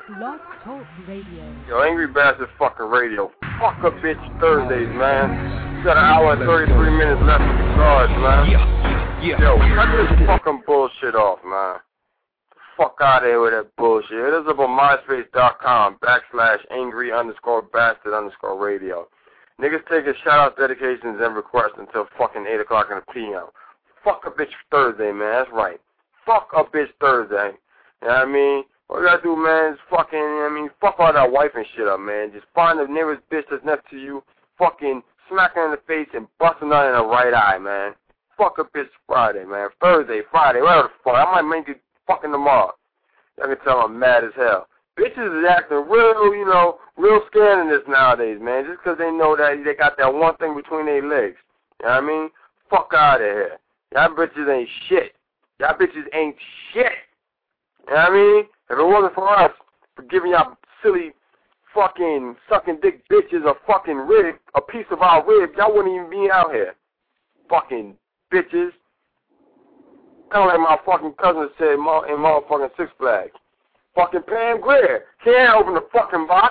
Blog Talk Radio. Yo, Angry Bastard fucking radio. Fuck a bitch Thursdays, man. You got an hour and 33 minutes left to be charged, man. Yo, cut this fucking bullshit off, man. Fuck out of here with that bullshit. It is up on myspace.com/angry_bastard_radio. Niggas taking shout-out dedications and requests until fucking 8 o'clock in the p.m. Fuck a bitch Thursday, man. That's right. Fuck a bitch Thursday. You know what I mean? All you gotta do, man, is fucking, fuck all that wife and shit up, man. Just find the nearest bitch that's next to you, fucking smack her in the face and bust her in the right eye, man. Fuck a bitch Friday, man. Thursday, Friday, whatever the fuck. I might make it fucking tomorrow. Y'all can tell I'm mad as hell. Bitches is acting real, real scandalous nowadays, man, just because they know that they got that one thing between their legs. You know what I mean? Fuck out of here. Y'all bitches ain't shit. Y'all bitches ain't shit. You know what I mean? If it wasn't for us, for giving y'all silly fucking sucking dick bitches a fucking rib, a piece of our rib, y'all wouldn't even be out here. Fucking bitches. Kind of like my fucking cousin said in motherfucking Six Flags. Fucking Pam Grier. Can't open the fucking box.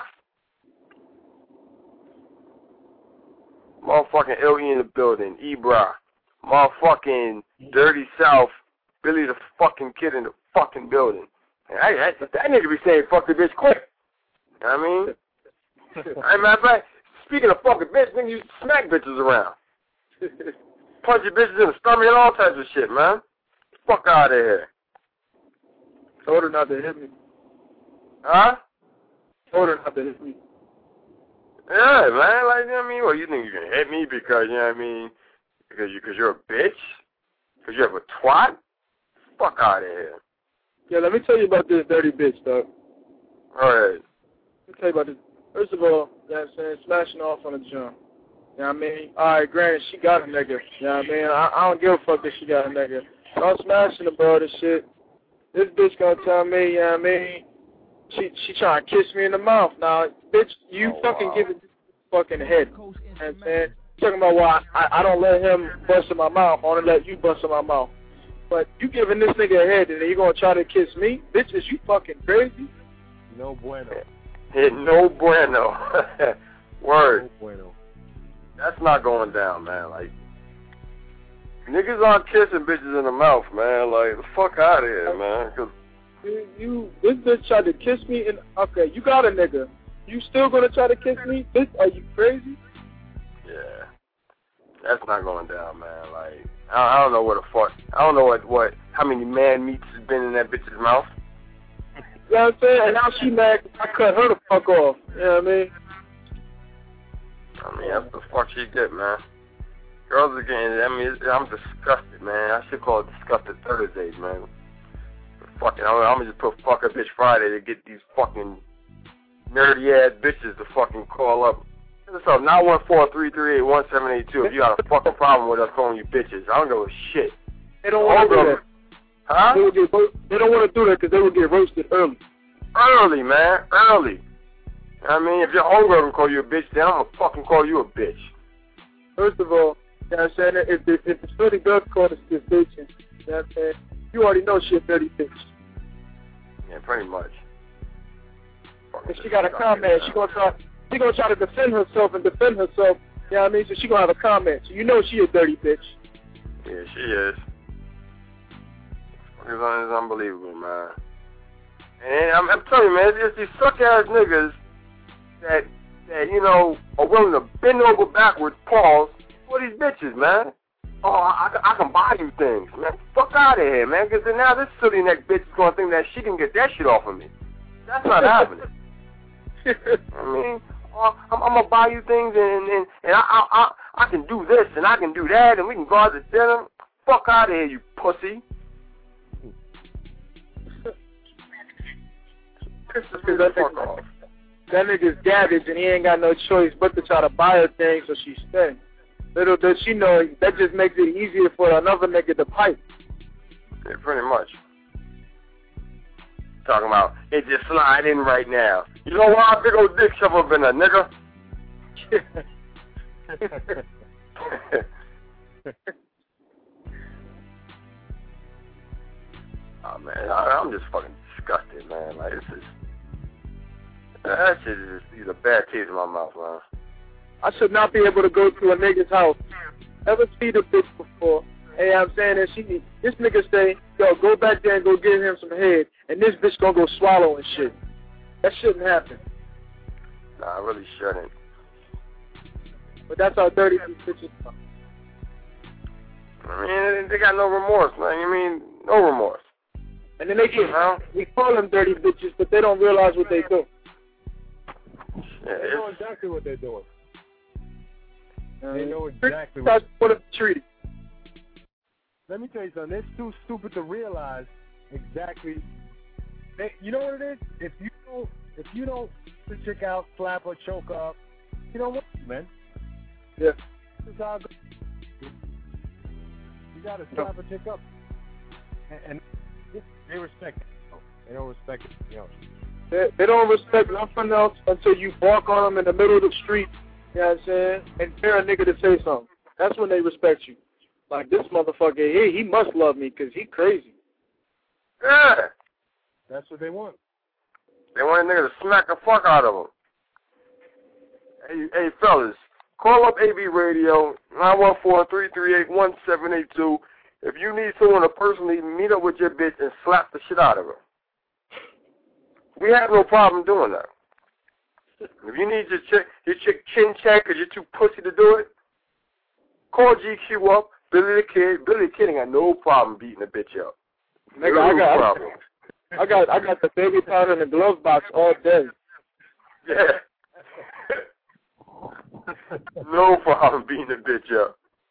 Motherfucking L.E. in the building. Ebra. Motherfucking Dirty South. Billy the fucking kid in the fucking building. And that nigga be saying fuck the bitch quick. You know what I mean? Matter of fact, speaking of fucking bitch, nigga used to smack bitches around. Punch your bitches in the stomach and all types of shit, man. Fuck out of here. Told her not to hit me. Huh? Told her not to hit me. Yeah, man. Like, you know what I mean? Well, you think you can hit me because, you know what I mean, because you're a bitch? Because you have a twat? Fuck out of here. Yeah, let me tell you about this dirty bitch, dog. All right. Let me tell you about this. First of all, you know what I'm saying, smashing off on the jump. You know what I mean? All right, granted, she got a nigga. You know what I mean? I don't give a fuck if she got a nigga. I'm smashing about this shit. This bitch gonna tell me, you know what I mean? She trying to kiss me in the mouth. Now, bitch, you give it fucking head. You know what I'm saying? Talking about why I don't let him bust in my mouth. I want to let you bust in my mouth. But you giving this nigga a head and then you gonna try to kiss me? Bitch, is you fucking crazy? No bueno. No bueno. Word. No bueno. That's not going down, man. Like, niggas aren't kissing bitches in the mouth, man. Like, the fuck out of here, man. Cause this bitch tried to kiss me and, okay, you got a nigga. You still gonna try to kiss me? Bitch, are you crazy? Yeah. That's not going down, man. Like, I don't know what the fuck. I don't know what how many man meats has been in that bitch's mouth. You know what I'm saying? And now she mad I cut her the fuck off. You know what I mean? That's the fuck she get, man. Girls are getting, I'm disgusted, man. I should call it Disgusted Thursdays, man. Fucking, I'm gonna just put fuck a bitch Friday to get these fucking nerdy ass bitches to fucking call up. What's up? 914-338-1782. If you got a fucking problem with us calling you bitches, I don't give a shit. They don't want to do that. Huh? They don't want to do that because they will get roasted early. Early, man. Early. You know what I mean? If your homegirl can call you a bitch, then I'm gonna fucking call you a bitch. First of all, you know what I'm saying? If the shorty does call us this bitch, you know what I'm saying? You already know she a dirty bitch. Yeah, pretty much. If she got a comment, she gonna try to defend herself. You know what I mean? So she gonna have a comment. So you know she a dirty bitch. Yeah, she is. It's unbelievable, man. And I'm telling you, man, it's just these suck-ass niggas that are willing to bend over backwards, pause, for these bitches, man. Oh, I can buy you things, man. Fuck out of here, man, because now this silly neck bitch is going to think that she can get that shit off of me. That's not happening. I mean, I'm going to buy you things, and I can do this, and I can do that, and we can go out to dinner. Fuck out of here, you pussy. That nigga's garbage and he ain't got no choice but to try to buy her things so she stay. Little does she know that just makes it easier for another nigga to pipe. Yeah, pretty much. Talking about it just slide in right now. You know why a big old dick shovel been a nigga? Oh man, I'm just fucking disgusted, man. Like this is That shit is just a bad taste in my mouth, man. I should not be able to go to a nigga's house, ever see the bitch before. Hey, I'm saying that this nigga say, yo, go back there and go get him some head, and this bitch gonna go swallow and shit. That shouldn't happen. Nah, I really shouldn't. But that's how dirty these bitches are. I mean, they got no remorse, man. I mean, no remorse. And then we call them dirty bitches, but they don't realize what they do. Yeah, they know exactly what they're doing. They know exactly what that's what it's treated. Let me tell you something. It's too stupid to realize exactly. You know what it is? If you don't put the chick out, slap her, choke her up, you don't want it, man. Yeah. This is how it goes. You gotta slap a chick up, and they respect it. They don't respect it. You know. They don't respect nothing else until you walk on them in the middle of the street. You know what I'm saying? And dare a nigga to say something. That's when they respect you. Like, this motherfucker here, he must love me because he crazy. Yeah. That's what they want. They want a nigga to smack the fuck out of them. Hey, fellas, call up AB Radio, 914-338-1782, if you need someone to personally meet up with your bitch and slap the shit out of her. We have no problem doing that. If you need your chick chin check because you're too pussy to do it, call GQ up, Billy the Kid. Billy the Kid ain't got no problem beating a bitch up. Nigga, I got the baby powder in the glove box all day. Yeah. No problem beating a bitch up.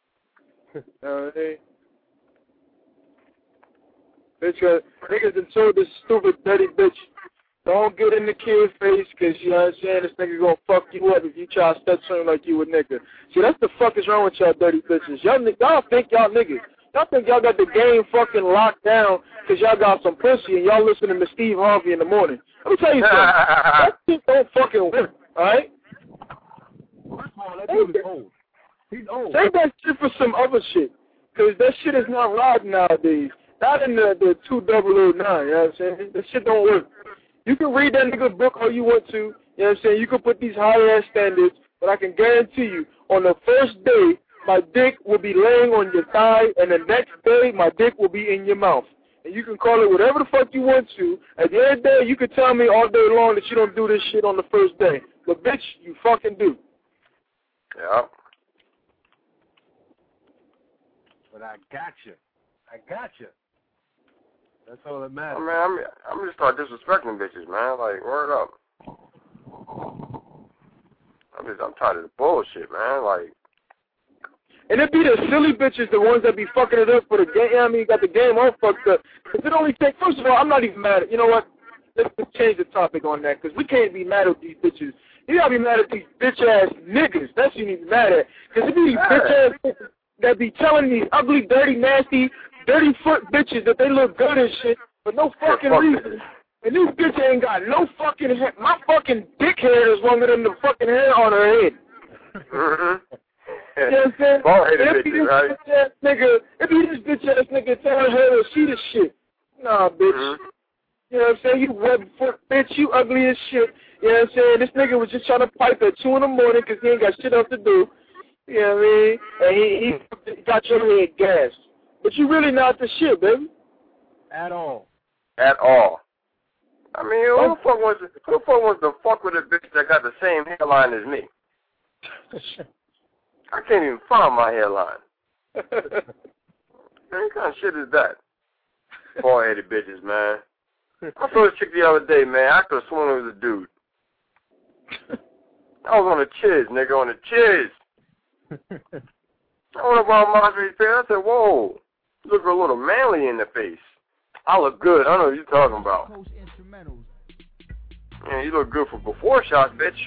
Bitch, niggas done told this stupid dirty bitch, don't get in the kid's face because, you know what I'm saying, this nigga gonna fuck you up if you try to step something like you a nigga. See, that's the fuck is wrong with y'all dirty bitches. Y'all think y'all niggas. Y'all think y'all got the game fucking locked down because y'all got some pussy and y'all listening to Steve Harvey in the morning. Let me tell you something. That shit don't fucking work, alright? First of all, that dude is old. He's old. Save that shit for some other shit because that shit is not riding nowadays. Not in the 2009, you know what I'm saying? That shit don't work. You can read that nigga book all you want to, you know what I'm saying? You can put these high-ass standards, but I can guarantee you, on the first day, my dick will be laying on your thigh, and the next day, my dick will be in your mouth. And you can call it whatever the fuck you want to. At the end of the day, you can tell me all day long that you don't do this shit on the first day. But, bitch, you fucking do. Yeah. But I got you. That's all that matters. I mean, I'm gonna start disrespecting bitches, man. Like, word up. I'm tired of the bullshit, man. Like, and it be the silly bitches, the ones that be fucking it up for the game. I mean, you got the game all fucked up. Cause it only takes. First of all, I'm not even mad at. You know what? Let's change the topic on that, cause we can't be mad at these bitches. You gotta be mad at these bitch ass niggas. That's what you need to be mad at. Cause it be these bitch ass niggas that be telling these ugly, dirty, nasty, dirty foot bitches that they look good and shit for no fucking reason. And this bitch ain't got no fucking hair. My fucking dick hair is longer than the fucking hair on her head. Mm-hmm. You know what I'm saying? Bald-headed bitches, right? It be this bitch ass nigga telling her to see this shit. Nah, bitch. Mm-hmm. You know what I'm saying? You web foot bitch, you ugly as shit. You know what I'm saying? This nigga was just trying to pipe at 2 in the morning because he ain't got shit else to do. You know what I mean? And he got your head gassed. But you really not the shit, baby. At all. At all. I mean, who the fuck wants to fuck with a bitch that got the same hairline as me? I can't even find my hairline. What kind of shit is that? Bald-headed bitches, man. I saw this chick the other day, man. I could have sworn it was a dude. I was on the chiz, nigga, on the chiz. I went around Marjorie's face. I said, whoa, you look a little manly in the face. I look good. I don't know what you're talking about. Man, you look good for before shots, bitch.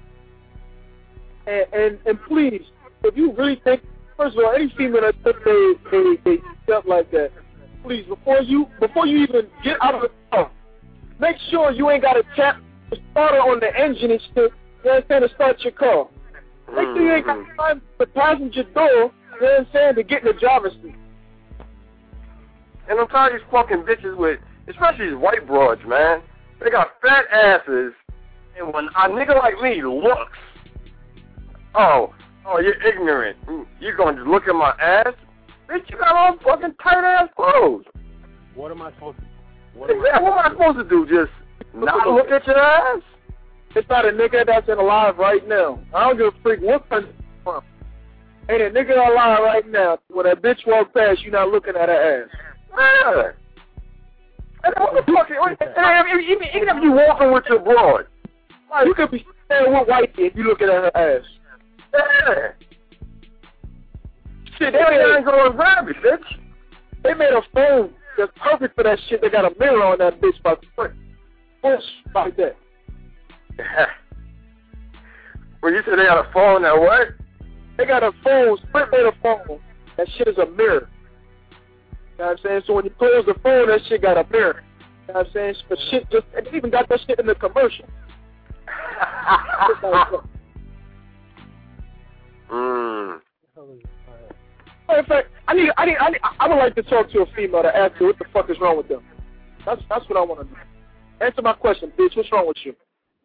And please, if you really think, first of all, any female that think they stuff like that, please, before you even get out of the car, make sure you ain't got to tap the starter on the engine and shit, you know what I'm saying, to start your car. Make sure you ain't got to climb the passenger door, you know what I'm saying, to get in the driver's seat. And I'm tired of these fucking bitches with, especially these white broads, man. They got fat asses, And when a nigga like me looks, oh, you're ignorant. You're going to look at my ass? Bitch, you got all fucking tight-ass clothes. What am I supposed to do? What am I supposed to do? Just not look at your ass? It's not a nigga that's alive right now. I don't give a freak what country from. Ain't a nigga alive right now. When that bitch walk past, you not looking at her ass. Yeah. And what the fuck? Even if you walking with your broad, like, you could be standing with white if you looking at her ass. Yeah. Shit, they ain't going rabbit, bitch. They made a phone that's perfect for that shit. They got a mirror on that bitch by the front. Push like that. When you said they got a phone that what? They got a phone, Sprint made a phone. That shit is a mirror. You know what I'm saying? So when you close the phone, that shit got a mirror. You know what I'm saying? But shit just, and they even got that shit in the commercial. In fact, I would like to talk to a female to ask her what the fuck is wrong with them. That's what I want to know. Answer my question, bitch. What's wrong with you?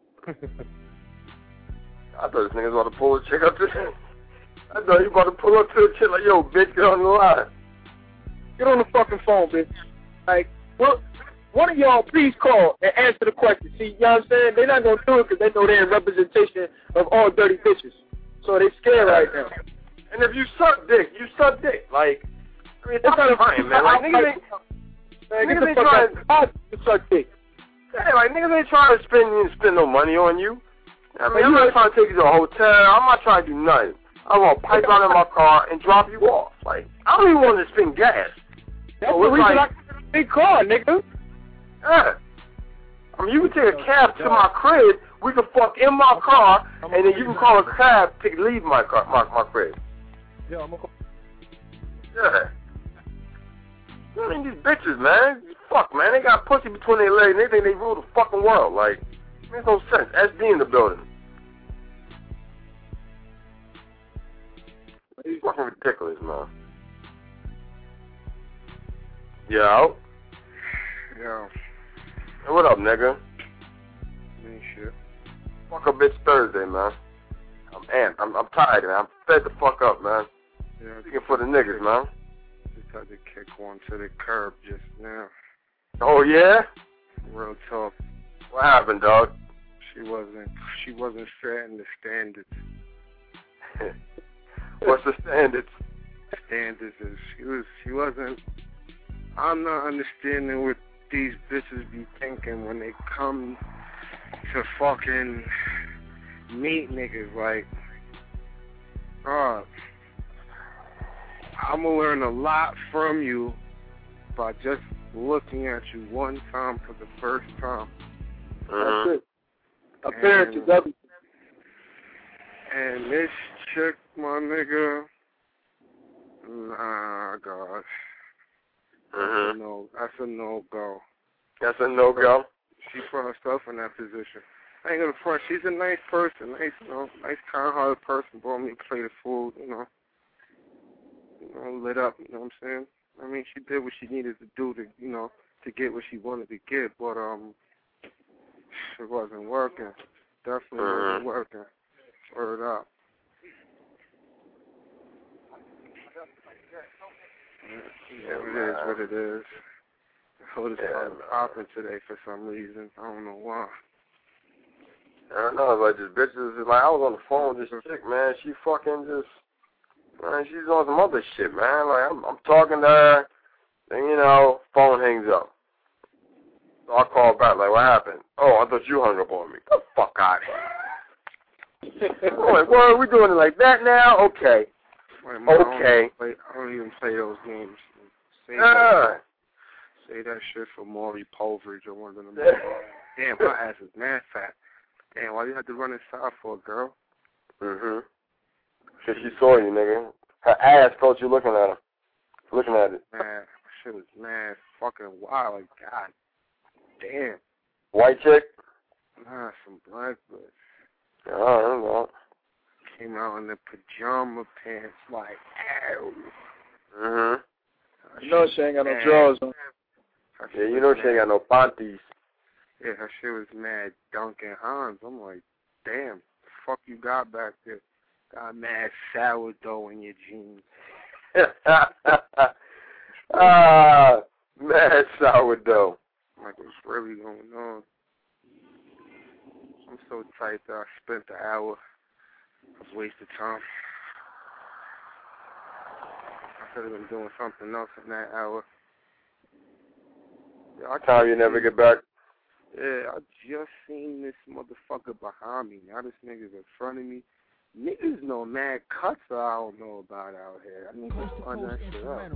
I thought this nigga was about to pull a chick up to him. I thought you about to pull up to a chick like, yo, bitch, get on the line. Get on the fucking phone, bitch. Like, well, one of y'all please call and answer the question. See, you know what I'm saying? They're not going to do it because they know they're in representation of all dirty bitches. So they scared right now. And if you suck dick, you suck dick. Like, I mean, that's fine, man. Like, niggas ain't trying to suck dick. Yeah, like, niggas ain't trying to spend no money on you. I mean, I'm not trying to take you to a hotel. I'm not trying to do nothing. I want to pipe out in my car and drop you off. Like, I don't even want to spend gas. That's the reason I got a big car, nigga. Yeah. I mean, you can take a cab to my crib. We can fuck in my car, and then you can call a cab to leave my car, my crib. Yeah, I'm gonna call. Yeah. I mean, these bitches, man. Fuck, man. They got pussy between their legs, and they think they rule the fucking world. Like, it makes no sense. SD in the building. It's fucking ridiculous, man. Yo. Yo. Hey, what up, nigga? Ain't shit. Fuck a bitch Thursday, man. I'm amped. I'm tired, man. I'm fed the fuck up, man. Yeah. Speaking for the niggas, man. Just had to kick one to the curb just now. Oh, yeah? Real talk. What happened, dog? She wasn't setting the standards. What's the standards? Standards is she wasn't. I'm not understanding what these bitches be thinking when they come to fucking meet niggas. Like, I'm gonna learn a lot from you by just looking at you one time for the first time. That's it. Appearance is everything. And this chick, my nigga, nah, gosh. That's a no-go. That's a no-go? She put herself in that position. I ain't gonna front. She's a nice person, nice kind-hearted person. Brought me a plate of food, lit up, you know what I'm saying? I mean, she did what she needed to do to get what she wanted to get, but it wasn't working. Definitely wasn't working. Word up. Yeah, it is what it is. The hood is popping today for some reason. I don't know why. I don't know, like, this bitch is like, I was on the phone with this chick, man. She fucking just, man, she's on some other shit, man. Like, I'm talking to her, and, phone hangs up. So I call back, like, what happened? Oh, I thought you hung up on me. Get the fuck out of here. I'm like, well, we doing it like that now? Okay. Wait, okay. I don't even play those games. Say that shit for Maury Povich or one of them. Damn, my ass is mad fat. Damn, why you had to run inside for a girl? Cause she saw you, nigga. Her ass felt you looking at her. Looking at it. Man, shit is mad fucking wild. Like, God damn. White chick? Nah, some black bitch. I don't know. Came out in the pajama pants, like, ow. You know she ain't got no drawers on. Yeah, you know she ain't got no panties. Yeah, her shit was mad Duncan Hines. I'm like, damn, the fuck you got back there? Got mad sourdough in your jeans. Mad sourdough. Like, what's really going on? I'm so tight that I spent the hour. It was a waste of time. I could have been doing something else in that hour. Yeah, Time you never get back. Yeah, I just seen this motherfucker behind me. Now this nigga's in front of me. Niggas know mad cuts that I don't know about out here. I need to find that shit out.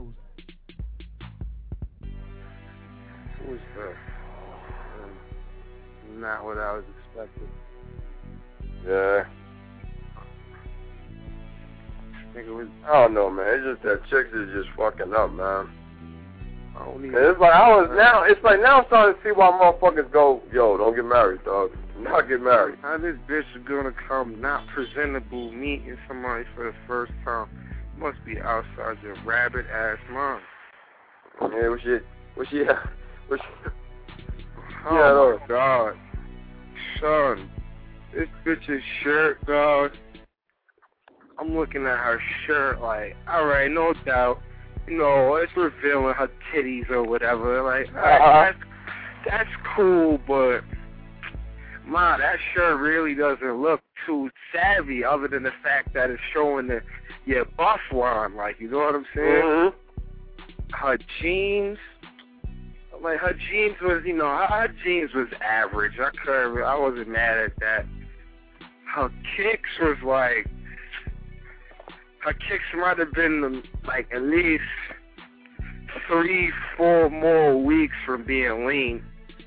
Who is that? Not what I was expecting. Yeah. Nigga was. I don't know, man. It's just that chicks is just fucking up, man. I don't even. It's like now I'm starting to see why motherfuckers go, yo, don't get married, dog. Not get married. How this bitch is gonna come not presentable meeting somebody for the first time? Must be outside your rabbit ass mind. Yeah, what she Oh my God, son, this bitch's shirt, dog. I'm looking at her shirt like, all right, no doubt, you know, it's revealing her titties or whatever. Like, that's cool, but ma, that shirt really doesn't look too savvy, other than the fact that it's showing your bust line. Like, you know what I'm saying? Mm-hmm. Her jeans. Like, her jeans was, you know, her jeans was average. I wasn't mad at that. Her kicks was like, her kicks might have been like at least 3-4 more weeks from being lean.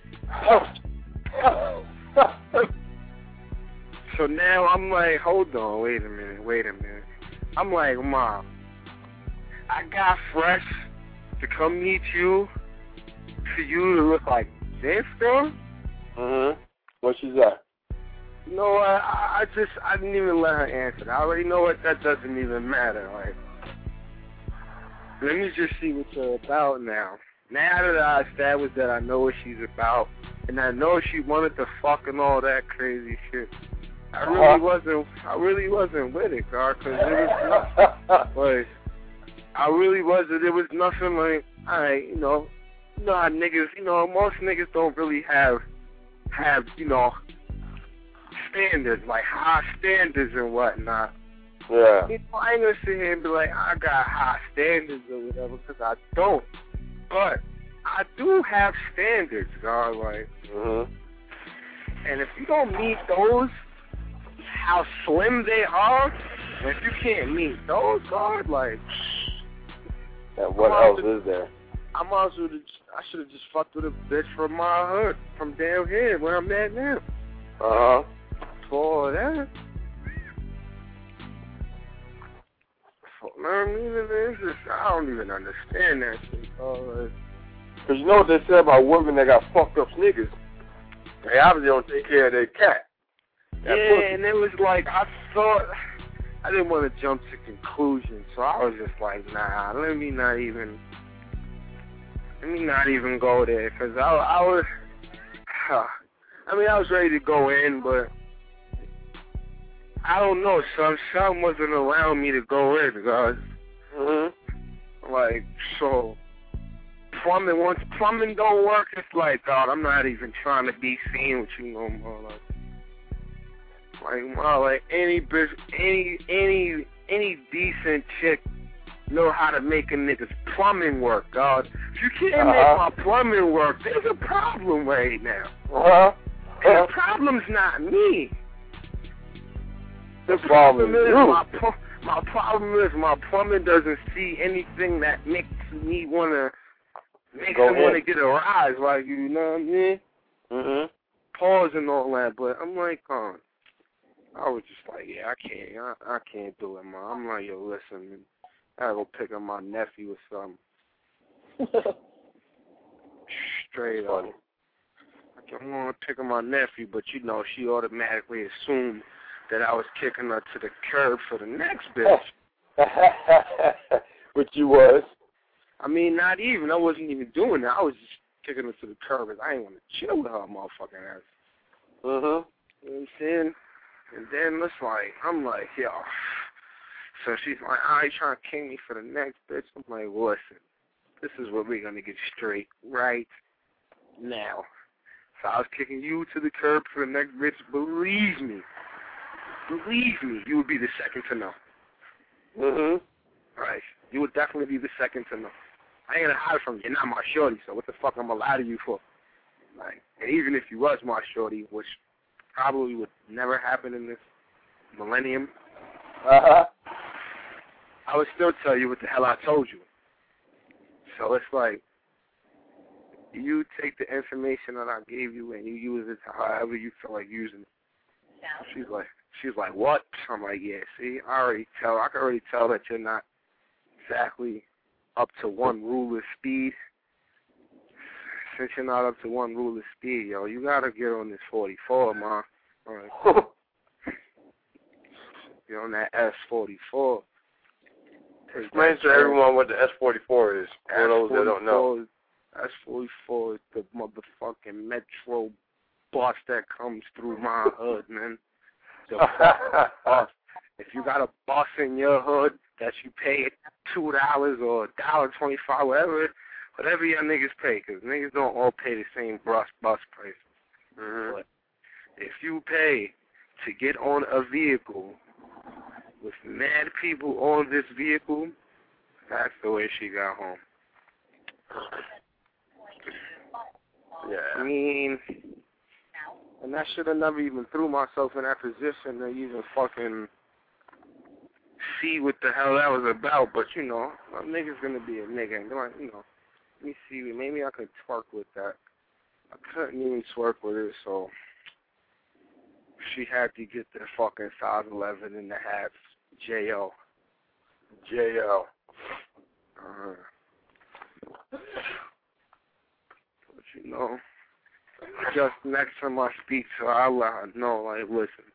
So now I'm like, hold on, wait a minute. I'm like, Mom, I got fresh to come meet you. For you to look like this, though? Mm-hmm. What she said? You know what? I didn't even let her answer. I already know what that doesn't even matter. Like, let me just see what you're about now. Now that I established that I know what she's about, and I know she wanted to fuck and all that crazy shit, I really wasn't with it, God, because it was not, like, I really wasn't. There was nothing like, alright, you know how niggas, you know, most niggas don't really have, you know, standards, like high standards and whatnot. Yeah. You know, I ain't gonna sit here and be like, I got high standards or whatever, because I don't. But I do have standards, God, like. Mm-hmm. And if you don't meet those, how slim they are, and if you can't meet those, God, like. And what else is there? I should have just fucked with a bitch from my hood, from down here, where I'm at now. Uh-huh. For that. I mean, it's just, I don't even understand that shit. Because you know what they say about women that got fucked up niggas? They obviously don't take care of their cat. Yeah, and it was like, I thought, I didn't want to jump to conclusions, so I was just like, nah, let me not even go there, because I was ready to go in, but I don't know, something wasn't allowing me to go in, guys. Mm-hmm. Like, so, once plumbing don't work, it's like, God, I'm not even trying to be seen with you no more, like any bitch, any decent chick know how to make a nigga's plumbing work, God. If you can't make my plumbing work, there's a problem right now. And the problem's not me. The problem is my problem is my plumbing doesn't see anything that makes me want to get a rise, like, you know what I mean? Mm-hmm. Pause and all that, but I'm like, I was just like, yeah, I can't do it, man. I'm like, yo, listen, I gotta go pick up my nephew or something. Straight up. I want to pick up my nephew, but you know, she automatically assumed that I was kicking her to the curb for the next bitch. Which you was. I mean, not even. I wasn't even doing that. I was just kicking her to the curb is I ain't want to chill with her motherfucking ass. Mhm. You know what I'm saying? And then I'm like, yo. So she's like, you trying to king me for the next bitch? I'm like, listen, this is what we're going to get straight right now. So I was kicking you to the curb for the next bitch. Believe me, you would be the second to know. Mhm. Right. You would definitely be the second to know. I ain't going to hide from you. You're not my shorty, so what the fuck I'm going to lie to you for? Like, and even if you was my shorty, which probably would never happen in this millennium, I would still tell you what the hell I told you. So it's like, you take the information that I gave you and you use it however you feel like using it. She's like, what? I'm like, yeah, see, I can already tell that you're not exactly up to one rule of speed. Since you're not up to one rule of speed, yo, you gotta get on this 44, ma. Right. Get on that S44. Explain to everyone what the S44 is, for those that don't know. S44 is the motherfucking metro bus that comes through my hood, man. The bus. If you got a bus in your hood that you pay $2 or $1.25, whatever your niggas pay, because niggas don't all pay the same bus price. Mm-hmm. But if you pay to get on a vehicle with mad people on this vehicle, that's the way she got home. Yeah. I mean, and I should have never even threw myself in that position to even fucking see what the hell that was about. But, you know, a nigga's going to be a nigga. And, you know, let me see. Maybe I could twerk with that. I couldn't even twerk with it, so she had to get the fucking size 11 and a half J.O. But, you know, just next time I speak to her, I'll let her know, like, listen,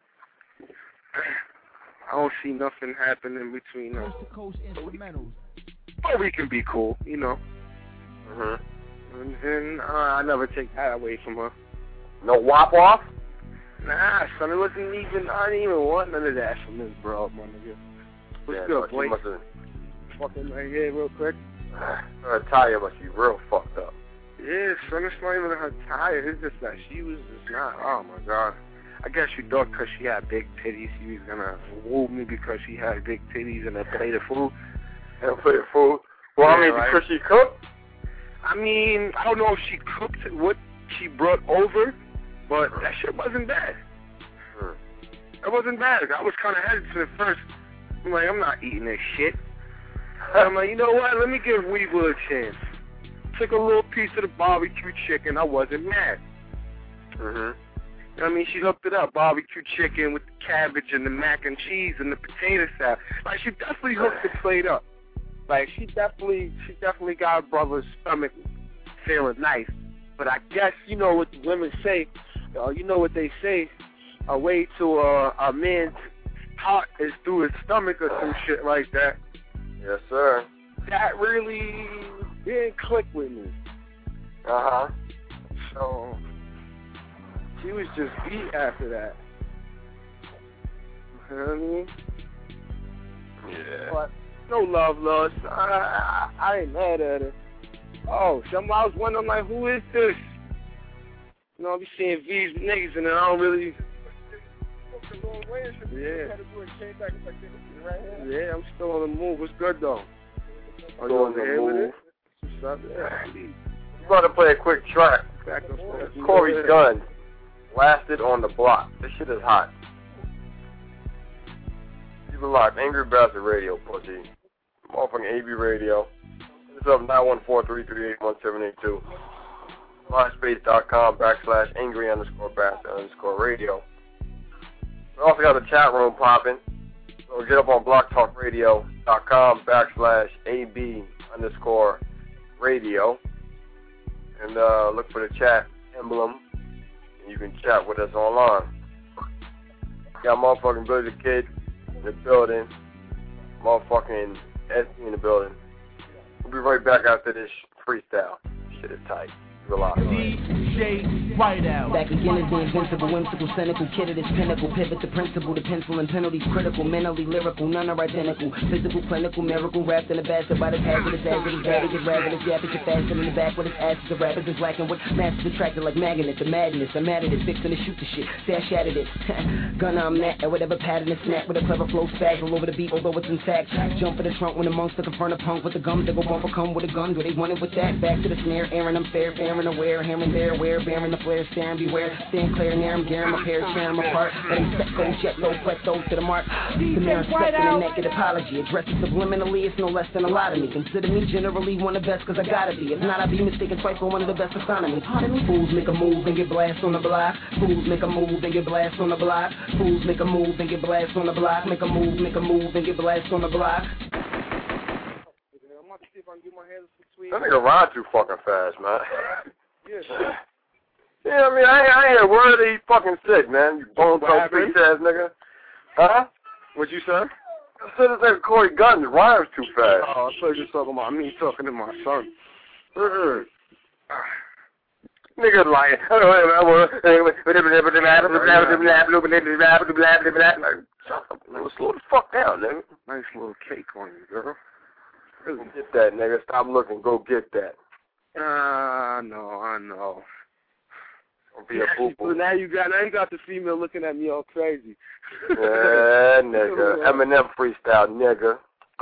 I don't see nothing happening between us. But we can be cool, you know. Mm-hmm. And I never take that away from her. No wop off? Nah, son, I didn't even want none of that from this bro, my nigga. What's good, boy? Fucking right here real quick. Her tire must be real fucked up. Yeah, son, it's not even her tire. It's just that she was just not, oh my God. I guess she thought because she had big titties, she was going to woo me because she had big titties and a plate of food. And a plate of food? Well, yeah, I mean, right? Because she cooked? I mean, I don't know if she cooked what she brought over, but that shit wasn't bad. It wasn't bad. I was kind of hesitant at first. I'm like, I'm not eating this shit. And I'm like, you know what? Let me give Weevil a chance. Took a little piece of the barbecue chicken. I wasn't mad. Mm-hmm. I mean, she hooked it up. Barbecue chicken with the cabbage and the mac and cheese and the potato salad. Like, she definitely hooked the plate up. Like, she definitely got her brother's stomach feeling nice. But I guess, you know what the women say, you know what they say, a way to a man's heart is through his stomach or some shit like that. Yes, sir. That really didn't click with me. Uh-huh. So, she was just beat after that. You know what I mean? Yeah. But no love lost. I ain't mad at her. Oh, I was wondering, like, who is this? You know, I be seeing V's with niggas and then I don't really... Yeah. Yeah, I'm still on the move. What's good, though? Are you on the move? What's up? Yeah. I'm about to play a quick track. Corey Gunn, Lasted on the Block. This shit is hot. Keep it locked. Angry Bastard Radio, pussy. Motherfucking AB Radio. It's up 914-338-1782. MySpace.com/angry_bastard_radio. We also got the chat room popping. So get up on blogtalkradio.com/AB_radio. And look for the chat emblem. And you can chat with us online. Got motherfucking Billy the Kid in the building. Motherfucking SD in the building. We'll be right back after this freestyle. Shit is tight. Relax. DJ Whiteout. Back again as the invincible, whimsical, cynical, kid of this pinnacle. Pivot the principle, the pencil and penalties critical. Mentally lyrical, none are identical. Physical, clinical, miracle, wrapped in a basket by the hazardous, hazardous, rabbit, get rabbit, yap it, faster in the back with his asses, the rappers is black and with masses attracted like magnets, the madness. I'm mad at it, fixing to shoot the shit. Say I shattered it. Gun I'm that, or whatever pattern is snap with a clever flow spazzle over the beat, although it's intact. Jump for the trunk when the monks to confront a punk with the gums that go bumper come with a gun. Do they want it with that? Back to the snare, Aaron, I'm fair, and aware, here and there, where, bearing the flare, staring, beware, stand clear, near him, gearing my pair, tearing them apart. Let him set those jet low, flex those to the mark. The mirror stepping a naked apology. Addressed subliminally, it's no less than a lot of me. Consider me generally one of the best, cause I gotta be. If not, I'd be mistaken twice for one of the best astronomy. Pardon me. Fools make a move and get blast on the block. Fools make a move and get blast on the block. Fools make a move and get blast on the block. Make a move and get blast on the block. That nigga ride too fucking fast, man. Yeah. Yeah, I mean, I ain't hear a word that he fucking sick, man. You bone-throat face-ass nigga. Huh? What you say? I said this nigga Corey Gunn rhymes too fast. Oh, I thought you were talking about me talking to my son. Nigga lying. Slow the fuck down, nigga. Nice little cake on you, girl. Really get that, nigga. Stop looking. Go get that. I know. Don't be a boo-boo. Now you got the female looking at me all crazy. Yeah, nigga. Eminem freestyle, nigga.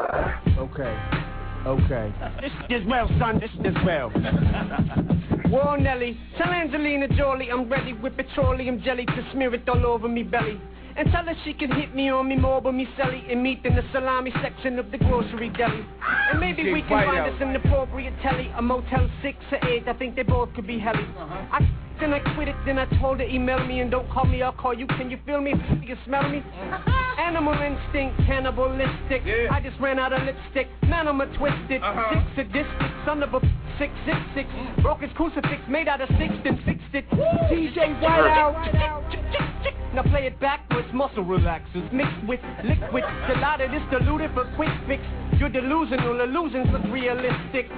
Okay. This is well, son. This is well. Whoa, Nelly. Tell Angelina Jolie I'm ready with petroleum jelly to smear it all over me belly. And tell her she can hit me on me mobile, me celly, and meet in the salami section of the grocery deli. And maybe we can find us an appropriate telly, a Motel 6 or 8, I think they both could be helly. Then I quit it, then I told her email me and don't call me, I'll call you, can you feel me? You smell me? Animal instinct, cannibalistic, yeah. I just ran out of lipstick, man I'm a twisted, sick sadistic, son of a 666, broke his crucifix, made out of six and fixed it. DJ Whiteout. Now play it backwards, muscle relaxers mixed with liquid, dilated, it's diluted for quick fix. You're delusional, illusions look realistic.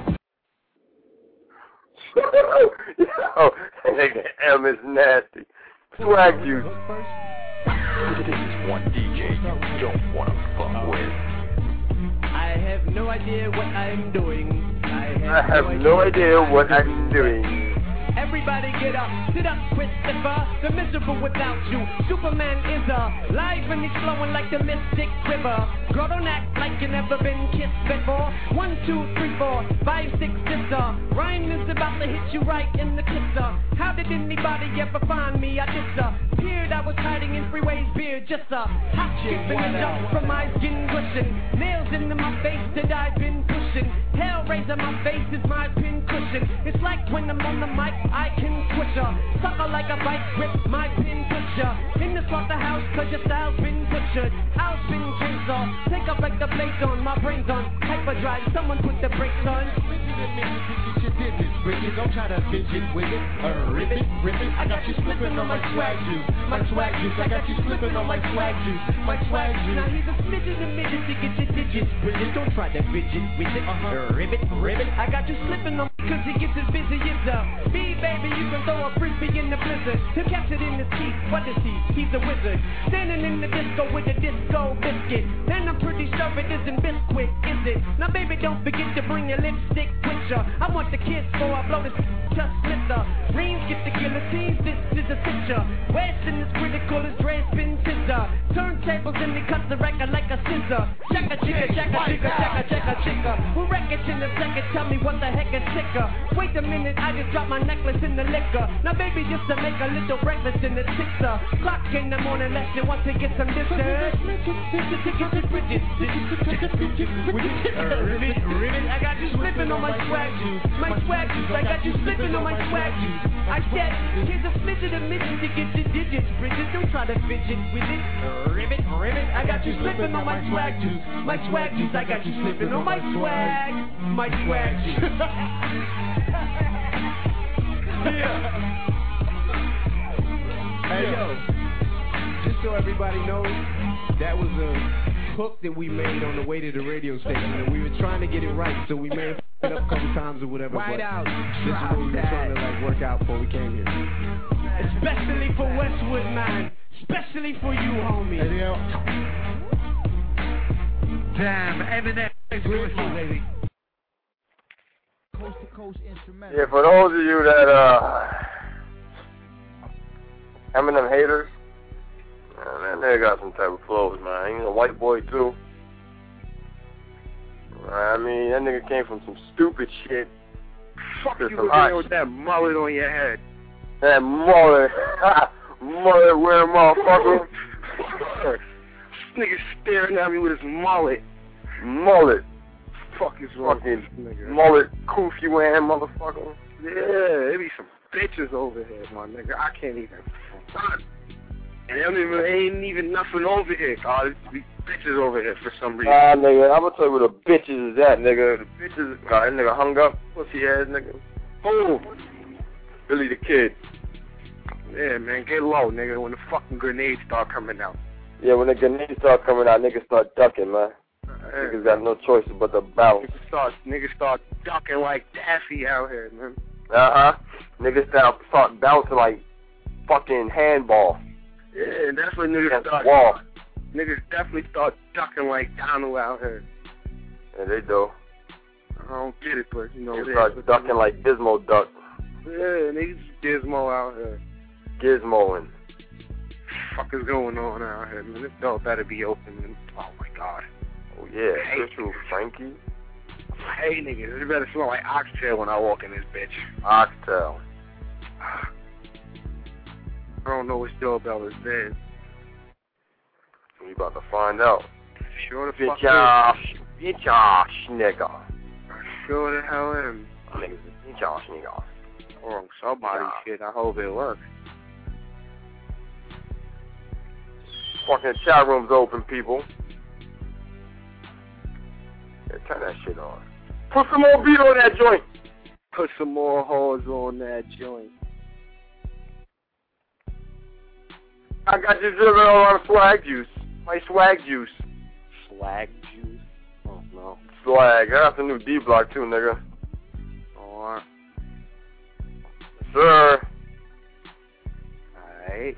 Yo, nigga M is nasty. Swag juice. This is one DJ you don't want to fuck with. I have no idea what I'm doing. I have no idea what I'm doing. Everybody get up, sit up, Christopher. The miserable without you. Superman is alive and he's flowing like the Mystic River. Girl, don't act like you never been kissed before. 1, 2, 3, 4, 5, 6, sister. Rhyme is about to hit you right in the kisser. How did anybody ever find me? I disappeared. I was hiding in freeways, beard, just a hot skipping and jump from my skin cushion. Nails into my face that I've been pushing. Hellraiser, my face is my pin cushion. It's like when I'm on the mic, I can push her. Sucker like a bike grip, my pin pusher. In the slaughterhouse, cause your style's been butchered. I'll spin chainsaw, take up like the blades on. My brain's on hyperdrive, someone put the brakes on. Bridget, don't try to fidget with it. Ribbit. I got you slipping on my swag juice. My swag juice, I got you slipping on my swag juice. My swag juice. Now he's a smidgen to midget to get your digits. Bridget, don't try to fidget with it. Ribbit. I got you slipping on cause he gets as busy as me, baby, you can throw a frisbee in the blizzard. He'll catch it in his teeth. What is he? He's a wizard. Standing in the disco with a disco biscuit. And I'm pretty sure it isn't Bisquick, is it? Now, baby, don't forget to bring your lipstick with ya. I want the kids before I blow this just slither. Greens get the guillotines, this is a picture. Weston is critical as Dre spin scissor. Turntables and he cuts the record like a scissor. Checka chicka. We'll wreck it in a second, tell me what the heck is sicker. Wait a minute, I just dropped my necklace in the liquor. Now baby, just to make a little breakfast in the sixer. Clock in the morning, let's you want to get some distance. Ribbit, I got you slipping on my swag juice. My swag juice, I got you slipping on my swag juice. I said, here's a smidget of midget to get your digits. Bridget, don't try to fidget with it. Ribbit, I got you slipping on my swag juice. My swag juice, I got you slipping on my swag. My swag juice. Yeah. Hey yo, just so everybody knows, that was a hook that we made on the way to the radio station, and we were trying to get it right, so we may have it up a couple times or whatever. White out, this is what we were trying to like work out before we came here. Especially for Westwood, man. Especially for you, homie. Damn, Eminem. Baby. Coast to coast instrumental. Yeah, for those of you that Eminem haters, man, that nigga got some type of flows, man. He's a white boy too. I mean, that nigga came from some stupid shit. Fuck you again with that mullet on your head. That mullet, mullet wearing motherfucker. This nigga staring at me with his mullet. Mullet. Fuck is wrong fucking with this nigga? Mullet kufi wearing motherfucker. Yeah, there be some bitches over here, my nigga. I can't even front. And ain't even nothing over here, God. There be bitches over here for some reason. Nah, nigga, I'm gonna tell you where the bitches is at, nigga. The bitches, that nigga hung up, pussy ass nigga. Oh, Billy the Kid. yeah, man, get low, nigga, when the fucking grenades start coming out. Yeah, when the grenades start coming out, niggas start ducking, man. Niggas got no choice but to bounce. Niggas start ducking like Daffy out here, man. Niggas start bouncing like fucking handball. Yeah, that's when niggas start. Wall. Niggas definitely start ducking like Donald out here. Yeah, they do. I don't get it, but you know they start ducking like Gizmo duck. Yeah, niggas Gizmo out here. Gizmoing. Fuck is going on out here, man? This door better be open. Man. Oh my God. Oh yeah, hey, true, Frankie. Hey niggas, it better smell like oxtail when I walk in this bitch. Oxtail. I don't know which doorbell is there. We about to find out. Sure the fuck Bitch ass nigga. Sure the hell am. Niggas is bitch ass nigga. Or somebody shit, I hope it works. Fucking chat room's open, people. Yeah, turn that shit on. Put some more beat on that joint. Put some more hoes on that joint. I got you dribbling on swag juice. My swag juice. Swag juice? Oh, no. Swag. I got the new D block too, nigga. Alright. Sir. Alright.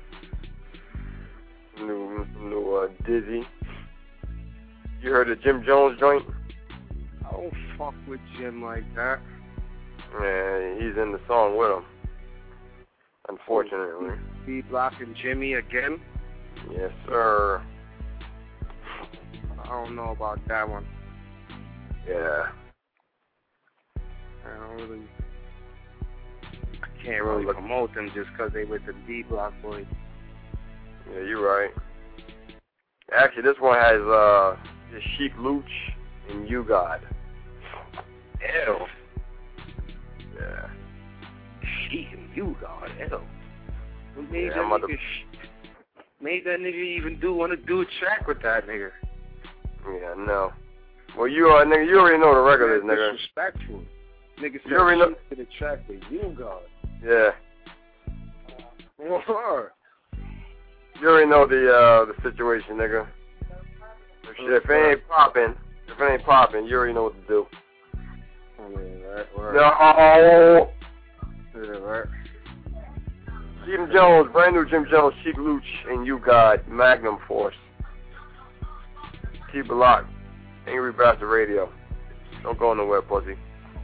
New Dizzy. You heard the Jim Jones joint? I don't fuck with Jim like that. Man, he's in the song with him. Unfortunately. D-Block and Jimmy again? Yes, sir. I don't know about that one. Yeah. I can't really promote them just because they with the D-Block boys. Yeah, you're right. Actually, this one has Sheik Luch and You God. Ew. Yeah. Sheik and You God. Ew. Who made that nigga even want to do a track with that nigga? Yeah, no. Well, you nigga, you already know what the record is, nigga. Disrespectful. Nigga said you already know to the track with You God. Yeah. You already know the situation, nigga. If it ain't popping, you already know what to do. I mean, right. No. Yeah, right. Jim Jones, brand new Jim Jones, Sheik Luch, and You God, Magnum Force. Keep it locked. Angry Bastard Radio. Don't go nowhere, pussy.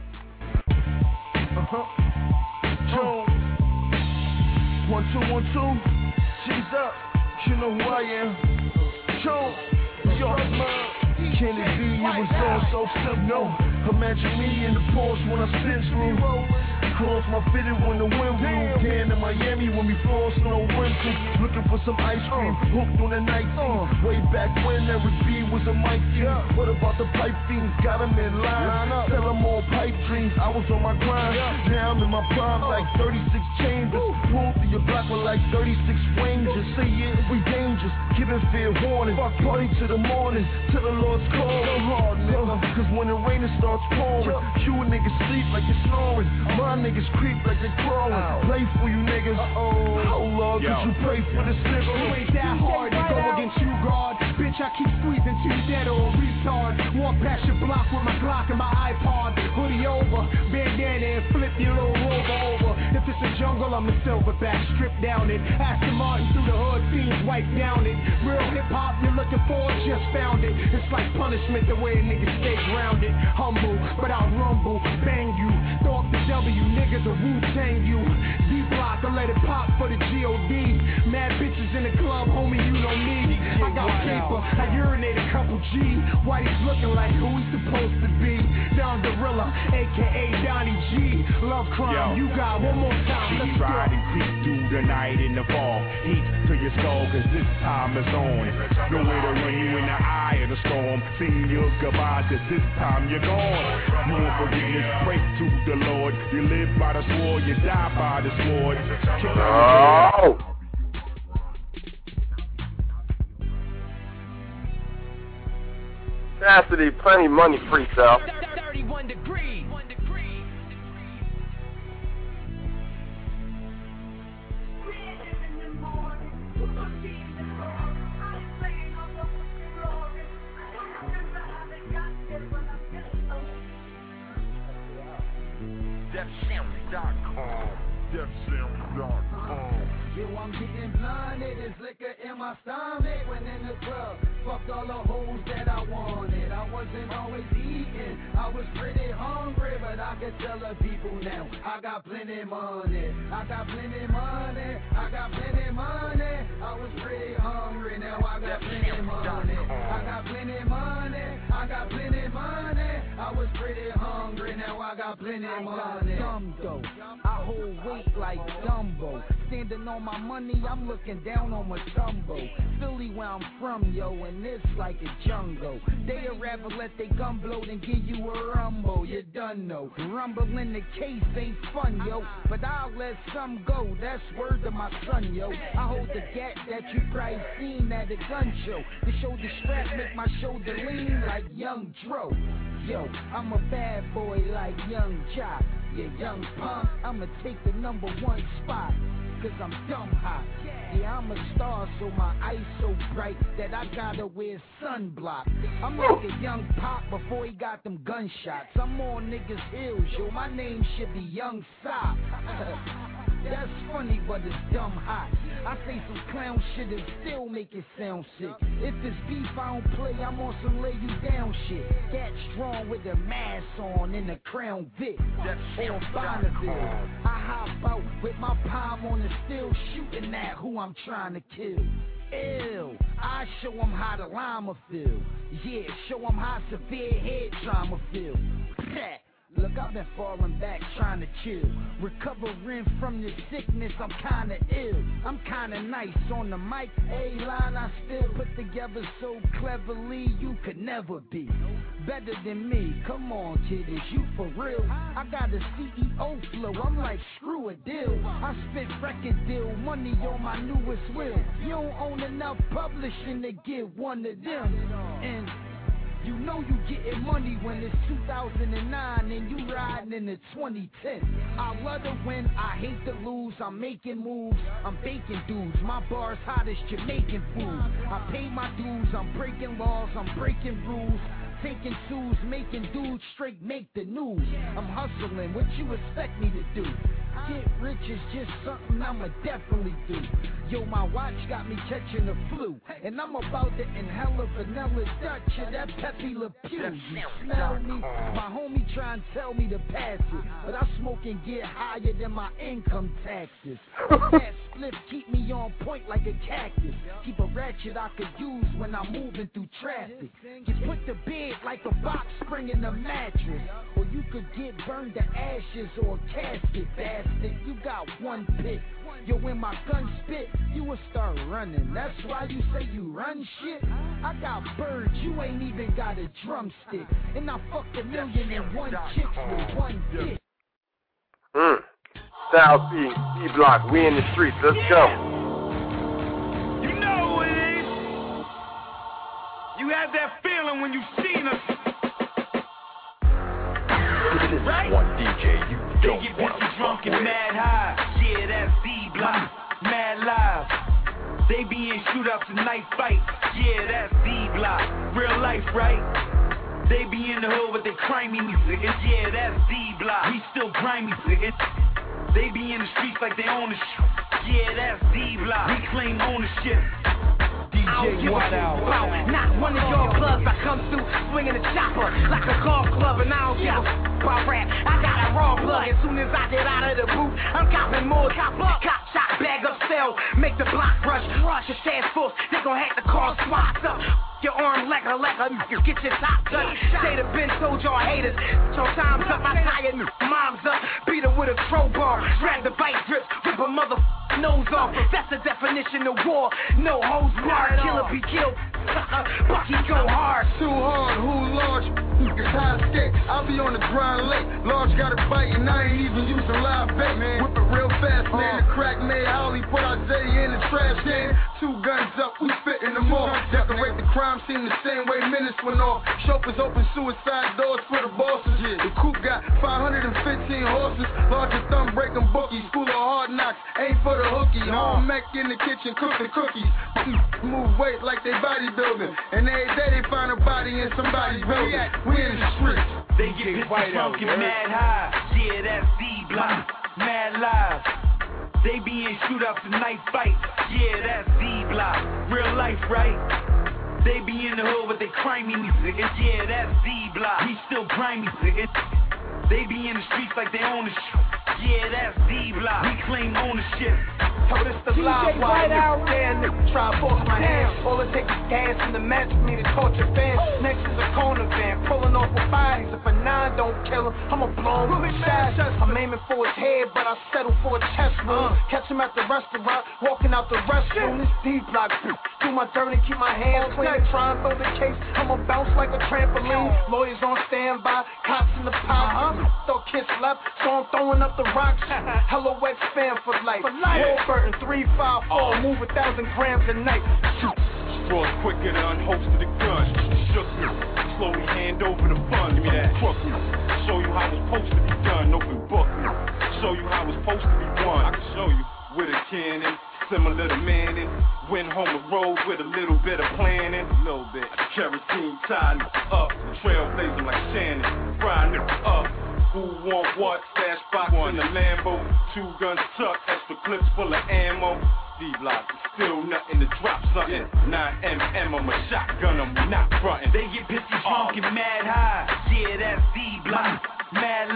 Jones. 1, 2, 1, 2. She's up. You know who I am. Jones. York, man. Can it be you was all so simple? Imagine me in the Porsche when I spin through. Cross my fitted when the wind blew. Down in Miami when we floors no winter. Looking for some ice cream, hooked on the night scene. Way back when Eric B was a mic fiend. What about the pipe fiends? Got him in line. Tell them all pipe dreams. I was on my grind. Now I'm in my prime like 36 chambers. Pulled through your block with like 36 rangers. Say it, we dangerous. Giving fair warning. Party to the morning. Till the Lord's call. Hard, nigga. Cause when the rain starts pouring, you niggas sleep like you're snoring. My niggas creep like they crawling. Play for you niggas. How long could you pray for this nigga? You ain't that hard to go against You God. Bitch, I keep squeezing till you Pass your block with my Glock and my iPod. Hoodie over, bandana and flip your little rover over. If it's a jungle, I'm the silverback, strip down it. Aston Martin through the hood, fiends wipe down it. Real hip-hop you're looking for, just found it. It's like punishment the way a nigga stay grounded. Humble, but I'll rumble, bang you. Throw up the W, niggas will Wu-Tang you. D-block, I'll let it pop for the G.O.D. Mad bitches in the club, homie, you know me. I got paper, I urinate a couple G. Whitey's looking like who he's supposed to be. Don Gorilla, a.k.a. Donnie G. Love crime, you got one more time, let's go. Ride and creep through the night in the fall. Heat to your skull, cause this time is on. Nowhere to run you in the eye of the storm. Sing your goodbye, cause this time you're gone. You want forgiveness, pray to the Lord. You live by the sword, you die by the sword. Oh! Cassidy, plenty money, freestyle. 31 degrees. DefSound.com. Yo, I'm getting blinded, there's liquor in my stomach when in the club. Fucked all the hoes that I wanted. I wasn't always eating, I was pretty hungry, but I can tell the people now, I got plenty money. I got plenty money, I got plenty money. I was pretty hungry, now I got plenty money. I got plenty money, I got plenty money. I was pretty hungry, now I got plenty money. Dumbo, I hold weight like Dumbo. Standing on my money, I'm looking down on my Dumbo. Philly where I'm from, yo, and it's like a jungle. They'd rather let they gun blow than give you a rumble, you done know. Rumble in the case ain't fun, yo, but I'll let some go, that's word to my son, yo. I hold the gat that you probably seen at a gun show. The shoulder strap make my shoulder lean like Young Dro. Yo, I'm a bad boy like Young Jock. Yeah, Young Pump, I'ma take the #1 spot, cause I'm dumb hot. Yeah, I'm a star, so my eyes so bright that I gotta wear sunblock. I'm like a young Pop before he got them gunshots. I'm on niggas' heels, yo, my name should be Young Sop. That's funny, but it's dumb hot. I say some clown shit and still make it sound sick. If it's beef, I don't play, I'm on some lay you down shit. Gat strong with a mask on in the Crown Vic. Or Bonneville. I hop out with my palm on the still shooting at who I'm trying to kill. Ew, I show them how the llama feel. Yeah, show them how severe head trauma feel. Look, I've been falling back trying to chill. Recovering from this sickness, I'm kinda ill. I'm kinda nice on the mic, A-line I still put together so cleverly you could never be better than me. Come on, kid, is you for real? I got a CEO flow, I'm like, screw a deal. I spent record deal money on my newest will. You don't own enough publishing to get one of them. And you know you getting money when it's 2009 and you riding in the 2010. I love to win, I hate to lose. I'm making moves, I'm baking dudes. My bar's hot as Jamaican food. I pay my dues, I'm breaking laws, I'm breaking rules. Taking sues, making dudes straight make the news. I'm hustling, what you expect me to do? Get rich is just something I'ma definitely do. Yo, my watch got me catching the flu, and I'm about to inhale a vanilla Dutch of that Pepe Le Pew. You smell me? My homie try and tell me to pass it, but I smoke and get higher than my income taxes. That split keep me on point like a cactus. Keep a ratchet I could use when I'm moving through traffic. You put the bed like a box spring in the mattress, or you could get burned to ashes or a casket, bastard. You got one pick. Yo, when my gun spit, you will start running. That's why you say you run shit. I got birds, you ain't even got a drumstick. And I fucked 1,000,001 chicks with one dick. South B, D-Block, we in the streets, let's go. You know what it is. You have that feeling when you seen us. This is one DJ you don't get want to busy drunk fuck and with. mad high. Yeah, that's D-Block, mad live. They be in shoot-ups and night fights. Yeah, that's D-Block, real life, right? They be in the hood with they crimey niggas. Yeah, that's D-Block. We still grimy niggas. They be in the streets like they own the shit. Yeah, that's D-Block. We claim ownership. DJ White out. Not one of your clubs I come through swinging a chopper like a golf club, and I don't give a about rap. I got a raw blood. As soon as I get out of the booth, I'm copping more. Cop shot, bag up, sell, make the block rush. Your task force, they gon' hack the car, spots up. Your arm lecker, get your top cut. Say the Ben told y'all haters. So time's up, I tie your moms up. Beat her with a crowbar, grab the bike grips, rip a mother nose off. That's the definition of war. No holds barred, killer be killed. Bucky go hard. Too hard, who large? It's high skate. I'll be on the grind late. Large got a bite and I ain't even using live bait, man. Whip it real fast, man. The crack made Holly put Isaiah in the trash can. 2 guns up, we spitting them off. Decorate the crime scene the same way minutes went off. Chauffeurs open suicide doors for the bosses. The coupe got 515 horses. Larger thumb breaking bookies. School of hard knocks, ain't for the hookie. Home mech in the kitchen cooking cookies. Move weight like they bodybuilding. And every day they find a body in somebody's building. We in the streets. They get pissed drunk and mad high. Yeah, that's D-Block. Mad live. They be in shootouts and night fights. Yeah, that's D-Block. Real life, right? They be in the hood with they crimey niggas. Yeah, that's D-Block. We still grimy niggas. They be in the streets like they own the shit. Yeah, that's D-Block. We claim ownership. So this the live wire out there, nigga try to force my hand. All it takes is gas in the match for me to torture fans. Next is a corner van, pulling off with bodies. If a 9 don't kill him, I'ma blow him with shots. I'm aiming for his head, but I settle for a chest wound. Catch him at the restaurant, walking out the restroom. This D-Block, do my dirty, keep my hands clean. Try and build a case, I'ma bounce like a trampoline. Lawyers on standby, cops in the pot. Throw kids left, so I'm throwing up the rocks. Hello X fan for life. Burton 354, move 1,000 grams a night. Straws quicker than unholstered a gun. Shook me, slowly hand over the fun. Give me that crook me. Show you how it's supposed to be done. Open book me. Show you how it's supposed to be won. I can show you with a cannon, similar to Manning. Went home the road with a little bit of planning. A little bit. Kerosene tied up, trailblazing like Shannon. Frying it up. Who want what? Stash box in the Lambo. 2 guns tucked, extra clips full of ammo. D-Block, still nothing to drop something. 9mm, I'm a shotgun, I'm not frontin'. They get pissy drunk and mad high. Yeah, that's D-Block. Mad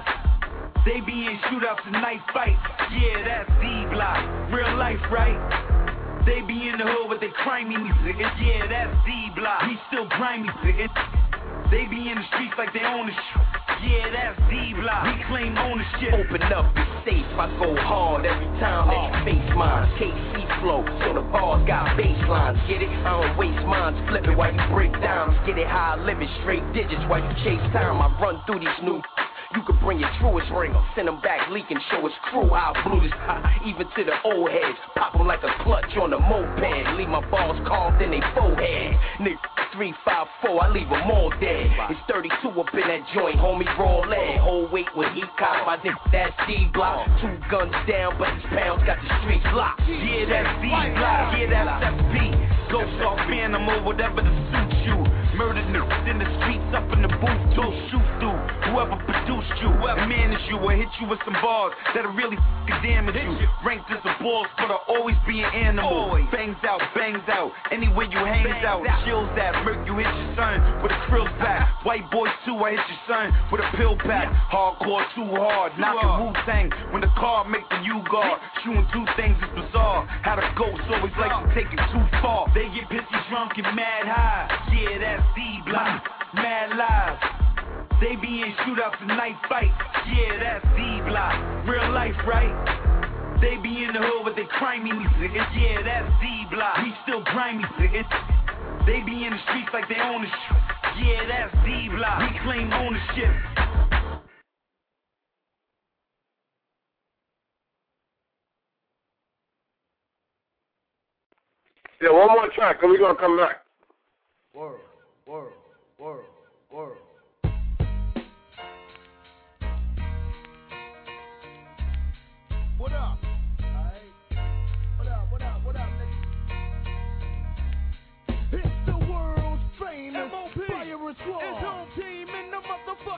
live. They be in shootouts and night fights. Yeah, that's D-Block. Real life, right? They be in the hood with they crimey niggas. Yeah, that's D-Block. We still grimy niggas. They be in the streets like they own the shit. Yeah, that's D-Block. We claim ownership. Open up, be safe. I go hard every time that you face mine. KC flow, so the bars got baselines. Get it? I don't waste mines. Flip it while you break down. Get it how I live it. Straight digits while you chase time. I run through these new. You could bring your truest ringer, send them back leaking, show his crew how I blew this high. Even to the old heads, pop them like a clutch on a moped. Leave my balls carved in they forehead. Nigga 354, I leave them all dead. It's 32 up in that joint, homie, raw lead. Whole weight when he caught my dick, that's D-Block. 2 guns down, but his pounds got the streets locked. Yeah, that's D-Block, yeah, that's FP. Ghost off Phantom or whatever to suit you. Murdered niggas in the streets, up in the booth, don't shoot through. Whoever produced you, whoever managed you, will hit you with some bars that'll really damage you. Ranked as a boss, but I'll always be an animal. Bangs out, anywhere you hangs out. Chills that, murk you hit your son with a krill pack. White boys too, I hit your son with a pill pack. Hardcore too hard, knocking Wu-Tang when the car make the U-Guard. Shooting 2 things is bizarre. How the ghosts always like to take it too far. They get pissy drunk and mad high. Yeah, that's D-Block. Mad live. They be in shootouts and night fights. Yeah, that's D-Block. Real life, right? They be in the hood with they crimey niggas. Yeah, that's D-Block. We still grimy niggas. They be in the streets like they own the shit. Yeah, that's D-Block. We claim ownership. Yeah, one more track, and we're gonna come back. World. What up? What up, nigga? It's the world's famous Fire and Sword.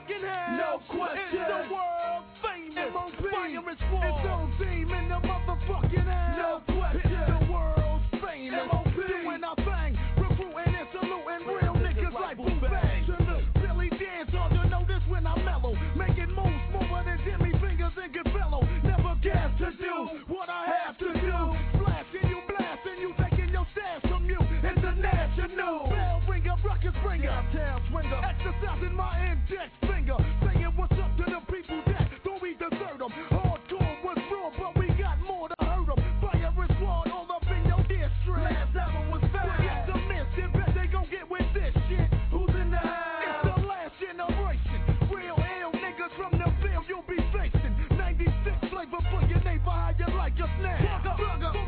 motherfucking house. No question. It's the world famous Fire and Sword. It's on team in the motherfucking house. No question. It's the world famous MOP. Doing our thing, recruiting and saluting real niggas like Boom Bang. Billy dance on you know this when I'm mellow. Making moves smoother than Jimmy Fingers and Goodfellow. Never gas to do what I have to do. Blasting you taking your stash from you. International. Bell ringer, ruckus bringer. Uptown swinger. Exercising my index finger. Saying what's up to the people that don't we desert them. Hardcore was raw, but we got more to hurt them. Fire and Sword all up in your district. Last album was fire. Forget the myths and bet they gon' get with this shit. Who's in the house? It's the last generation. Real ill niggas from the field you'll be facing. 96 flavor for your neighbor, how you like us now? Fuck up.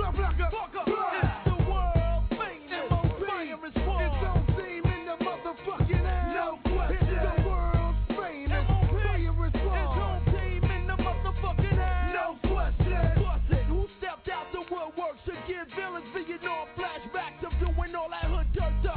It's the world famous Fire and Sword. It's on team in the motherfucking house. No question. It's the world famous Fire and Sword. It's on team in the motherfucking house. No question. What's it? Who stepped out the woodwork to give villains Vietnam flashbacks of doing all that hood dirt to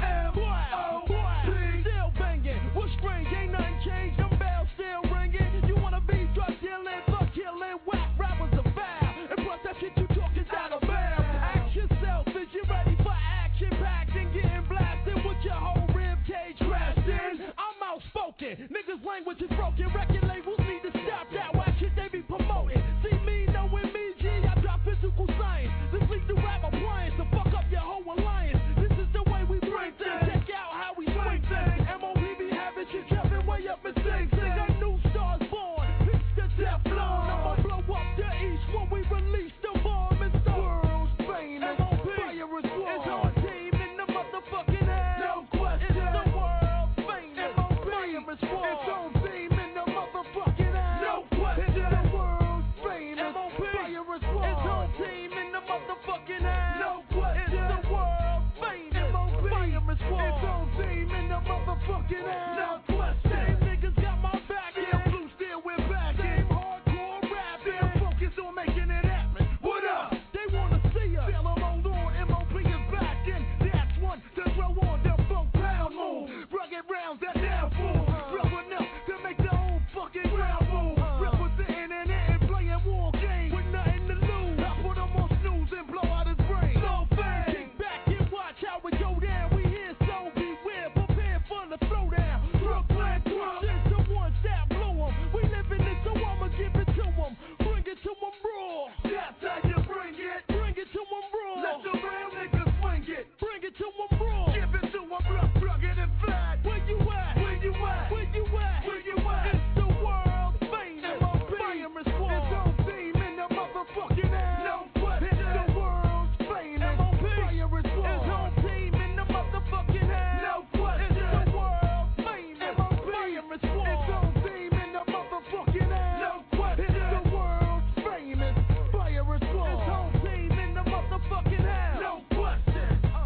M.O.P. Still banging. What's strange? Ain't nothing changed. Them bells still ringing. You wanna be drug dealing, fuck killing, whack rappers are foul. And plus that shit you talking out of bounds. Ask yourself, is you ready for action packed and getting blasted with your whole rib cage crashed in? I'm outspoken. Niggas' language is broken. Record labels need to stop that. Why should they be promoting? See me knowing me, G. I drop physical science. This leads to rap appliance to fuck up your whole alliance. This is the way we bring things. Check out how we swing things. MOP be having shit jumping way up in things. They got new stars born. Peace to Teflon. I'ma blow up the east when we release the bomb. It's the world's famous MOP. Fire and Sword. It's our team in the motherfucking house. No question. It's the world famous MOP. Fire and Sword. It's our team in the motherfucking house. No question. It's the world's famous MOP. Fire and Sword. It's our team in the motherfucking house. No question. It's the world famous MOP. Fire and Sword. It's our team in the motherfucking house. No question. Same niggas got my back. Yeah, Blue still we're back. Same hardcore rap. Still focused on making it happen. What up? They wanna see us. Tell them hold on. MOP is back and that's one to throw on the funk pound move. Rugged rounds that down fool. Rough enough to make the whole fucking ground move. Representing and hitting, playing war games with nothing to lose. I put him on snooze and blow out his brain. So fast. Kick back and watch how we go down. We here, so beware. Prepare for the throwdown. Brooklyn, since the ones that blew 'em. We living it, so I'ma give it to 'em. Bring it to 'em raw. That's how you bring it. Bring it to 'em raw. Let the real niggas swing it. Bring it to 'em raw. Give it to 'em rugged and flat. Where you at? Where you at? Where you at? Where you at? It's the world famous Fire and Sword. It's on team in the motherfucking house. No question. It's the world famous Fire and Sword. It's on team in the motherfucking house. No question. It's the world famous Fire and Sword. It's on team in the motherfucking house. No question. It's the world famous Fire and Sword. It's on team in the motherfucking house. No question.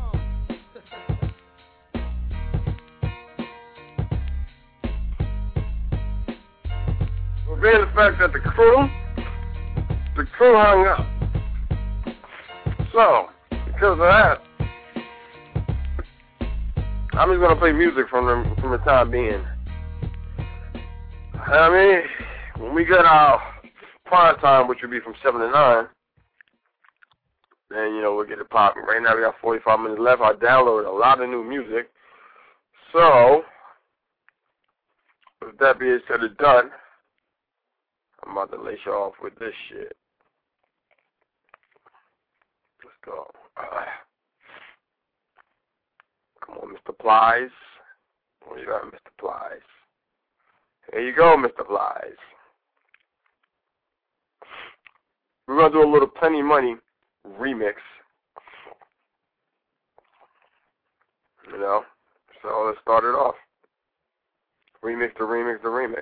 Well, being the fact that the crew hung up. So, because of that, I'm just gonna play music from the time being. I mean, when we get our prime time, which would be from 7 to 9, then we'll get it popping. Right now we got 45 minutes left. I downloaded a lot of new music. So, with that being said and done, I'm about to lace you off with this shit. Let's go. Come on, Mr. Plies. Where you at, Mr. Plies? There you go, Mr. Plies. We're going to do a little Plenty Money remix. So let's start it off. Remix the remix the remix.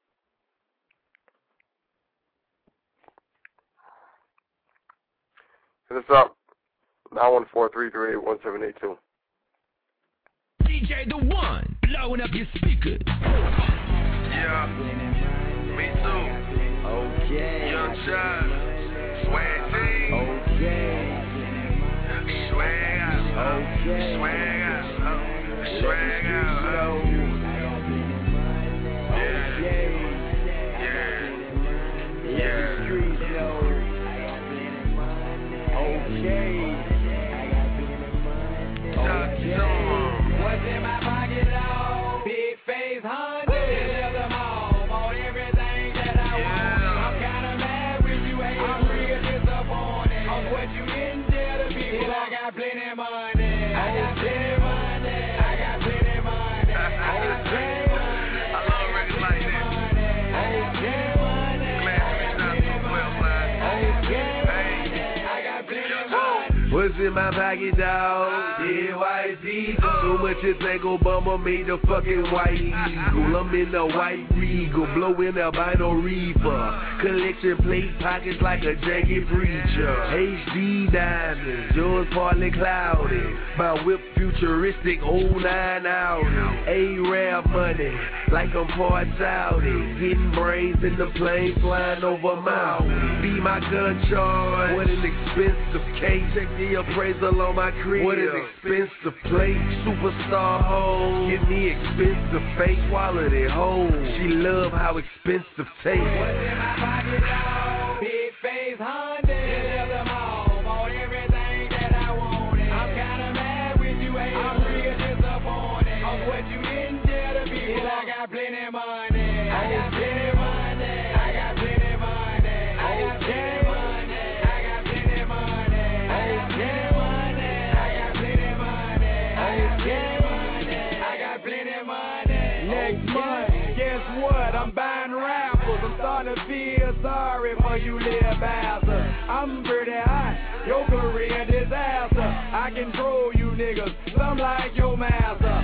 Hit us up, 914-338-1782. DJ The One, blowing up your speakers. Yeah, me too. Okay. Young Child, Swag Team. Okay. Swag out. Okay. Swag out. Swag out. Yeah. got plenty money. I got plenty money. I got plenty money. I got plenty money. I love records like this. I got plenty money. Glad to be shot so well, man. I got plenty money. What's in my pocket, dog? NYC. So much you think Obama made the fucking white eagle. I'm in the white regal, blowing albino reefer. Collection plate pockets like a jacket preacher. HD diamonds, yours partly cloudy. My whip futuristic 09 Audi. A-Rap money, like I'm part Saudi. Getting brains in the plane, flying over Maui. Be my gun charge. What an expensive case. Check the appraisal on my crib. What an expensive plate. Superstar hoes. Give me expensive face. Quality hoes. She love how expensive taste. What's in my pocket, dog? Big face Honda. Left them all. Bought everything that I wanted. I'm kinda mad with you, hey. I'm real disappointed. Of what you didn't tell the people. I got plenty money. I got plenty money. I got plenty money. I got plenty money. I got plenty money. I got plenty money. I got plenty money. I got plenty money. I got plenty money. Next month, guess what? I'm buying rappers. I'm starting to feel sorry for you little bastard. I'm pretty hot, your career disaster. I control you niggas, some like your master.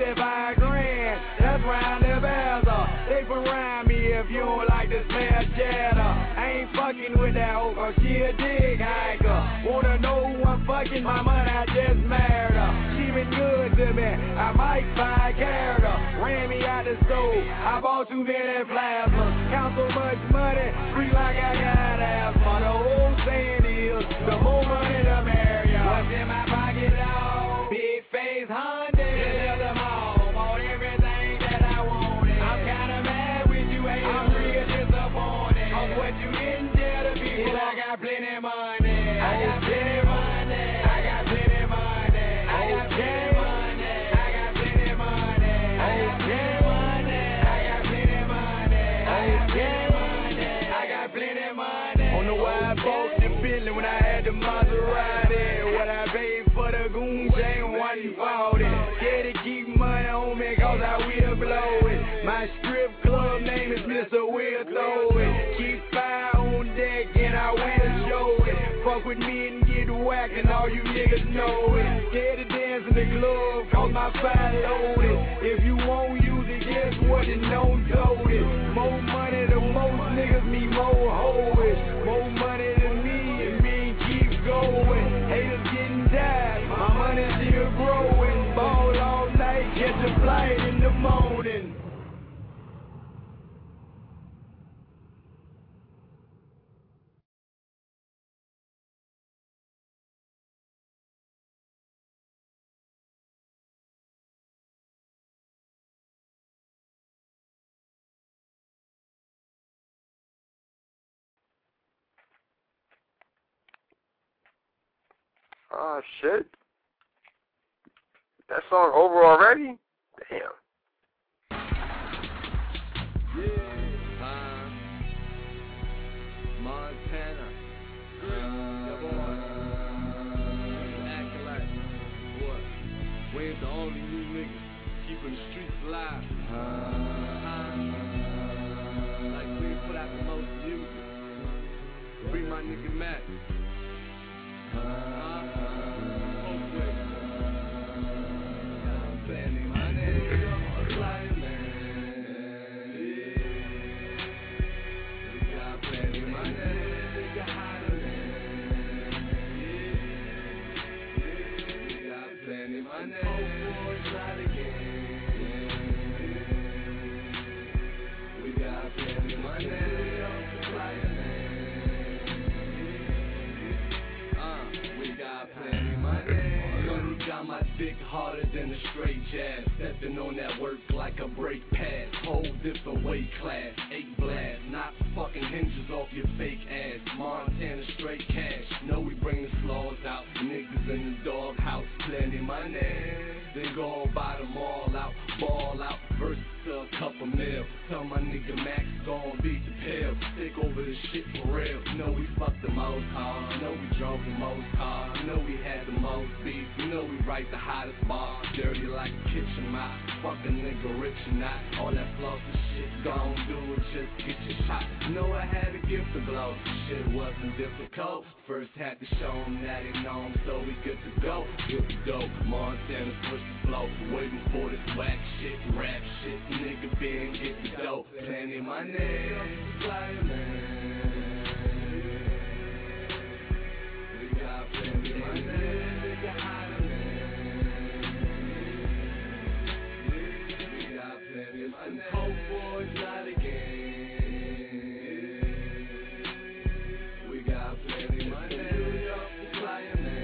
65 grand, that's round the bezel. They can rhyme me if you don't like the smell cheddar. I ain't fucking with that hoe, cause she a dig hiker. Wanna know who I'm fucking? My money, I just married her. She been good to me, I might buy a character. Ran me out the store, I bought too many plasmas. Count so much money, free like I got asthma. The whole saying is, the more money the merrier. What's in my pocket, dog? Big face Honda. Left them all. Bought everything that I wanted. I'm kinda mad with you, hey. I'm real disappointed. Of what you didn't tell the people. I got plenty money. I got plenty money. I got plenty money. I got plenty money. I got plenty money. I got plenty money. I got plenty money. I got plenty money. I got plenty money. On the wide boat, the Bentley when I had the Maserati. What I paid for the goon chain, wasn't for it. Yeah, to keep money on me, cause I will blow it. My strip club name is Mr. Will Throw It. Keep fire on deck and I will show it. Fuck with me and get whacked and all you niggas know it. Scared to dance in the club, cause my fire loaded. If you won't use it, guess what? Then don't do it. More money to most niggas, me more hoes. More money than me, and me keep going. Haters getting tired, my money still growing. Ball all night, catch a flight in the morning. Oh, shit. That song over already? Damn. Montana. Acting like what? We ain't the only new niggas keeping the streets alive. Like we put out the most music. Free my nigga Mac. My dick harder than a straight jab. Stepping on that work like a brake pad. Whole different weight class. 8 blast. Knock fucking hinges off your fake ass. Montana straight cash. Know we bring the slaws out. Niggas in the doghouse. Plenty money. Then go and buy them all out. Ball out. Versus to a couple mil. Tell my nigga Max gon' beat the pill. Stick over this shit for real. You know we fucked the most hard. You know we drove the most cars. You know we had the most beef. You know we write the hottest bars. Dirty like a kitchen mop. Fuck a nigga rich or not. All that flossy shit gon' do it just get your shot. You know I had a gift to blow. Shit wasn't difficult. First had to show them that they know them, so we good to go. Good to go. Montana push the flow. Way before this whack shit, rap shit. Nigga been get the dough. Plenty money. Fly man. We got plenty money. Nigga hot man. We got plenty money. Coke boys not again. We got plenty money. New York fly man.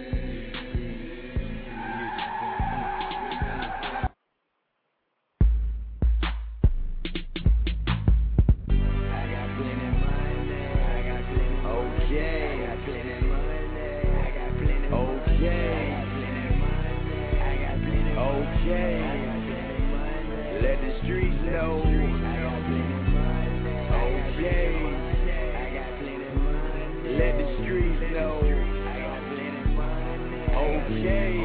Okay, let the streets know. Okay, let the streets know. Okay,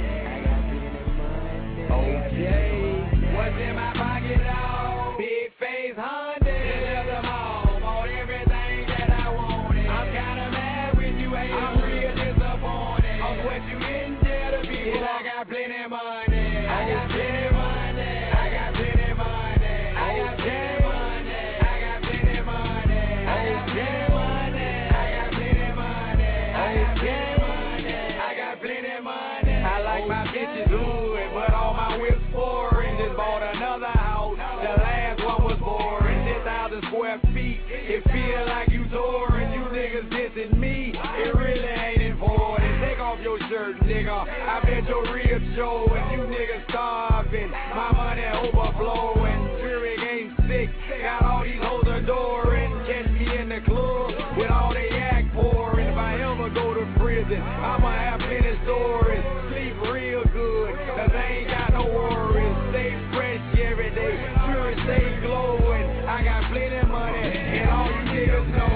okay. What's in my pocket, dog? Big face Honda. Left them all. Bought everything that I wanted. I'm kinda mad with you, ain't I'm real disappointed. On what you didn't tell the people. I got plenty of money. I got plenty of money. I got plenty of money. I got plenty of money. I got plenty of money. I got plenty of money. I got plenty of money. I got plenty of money. I got plenty of money. I like my bitches hood, but all my whips foreign. Just bought another house. The last one was boring. 10,000 square feet. It feel like you touring. You niggas dissing me. It really ain't important. Take off your shirt, nigga. I bet your ribs showing. You niggas starving. My money overflowing. Jury game sick. Got all these hoes adoring. Catch me in the club with all they act pouring. If I ever go to prison, I'ma have plenty stories. Sleep real good, cause I ain't got no worries. Stay fresh every day. Jury stay glowing. I got plenty of money, and all you niggas know.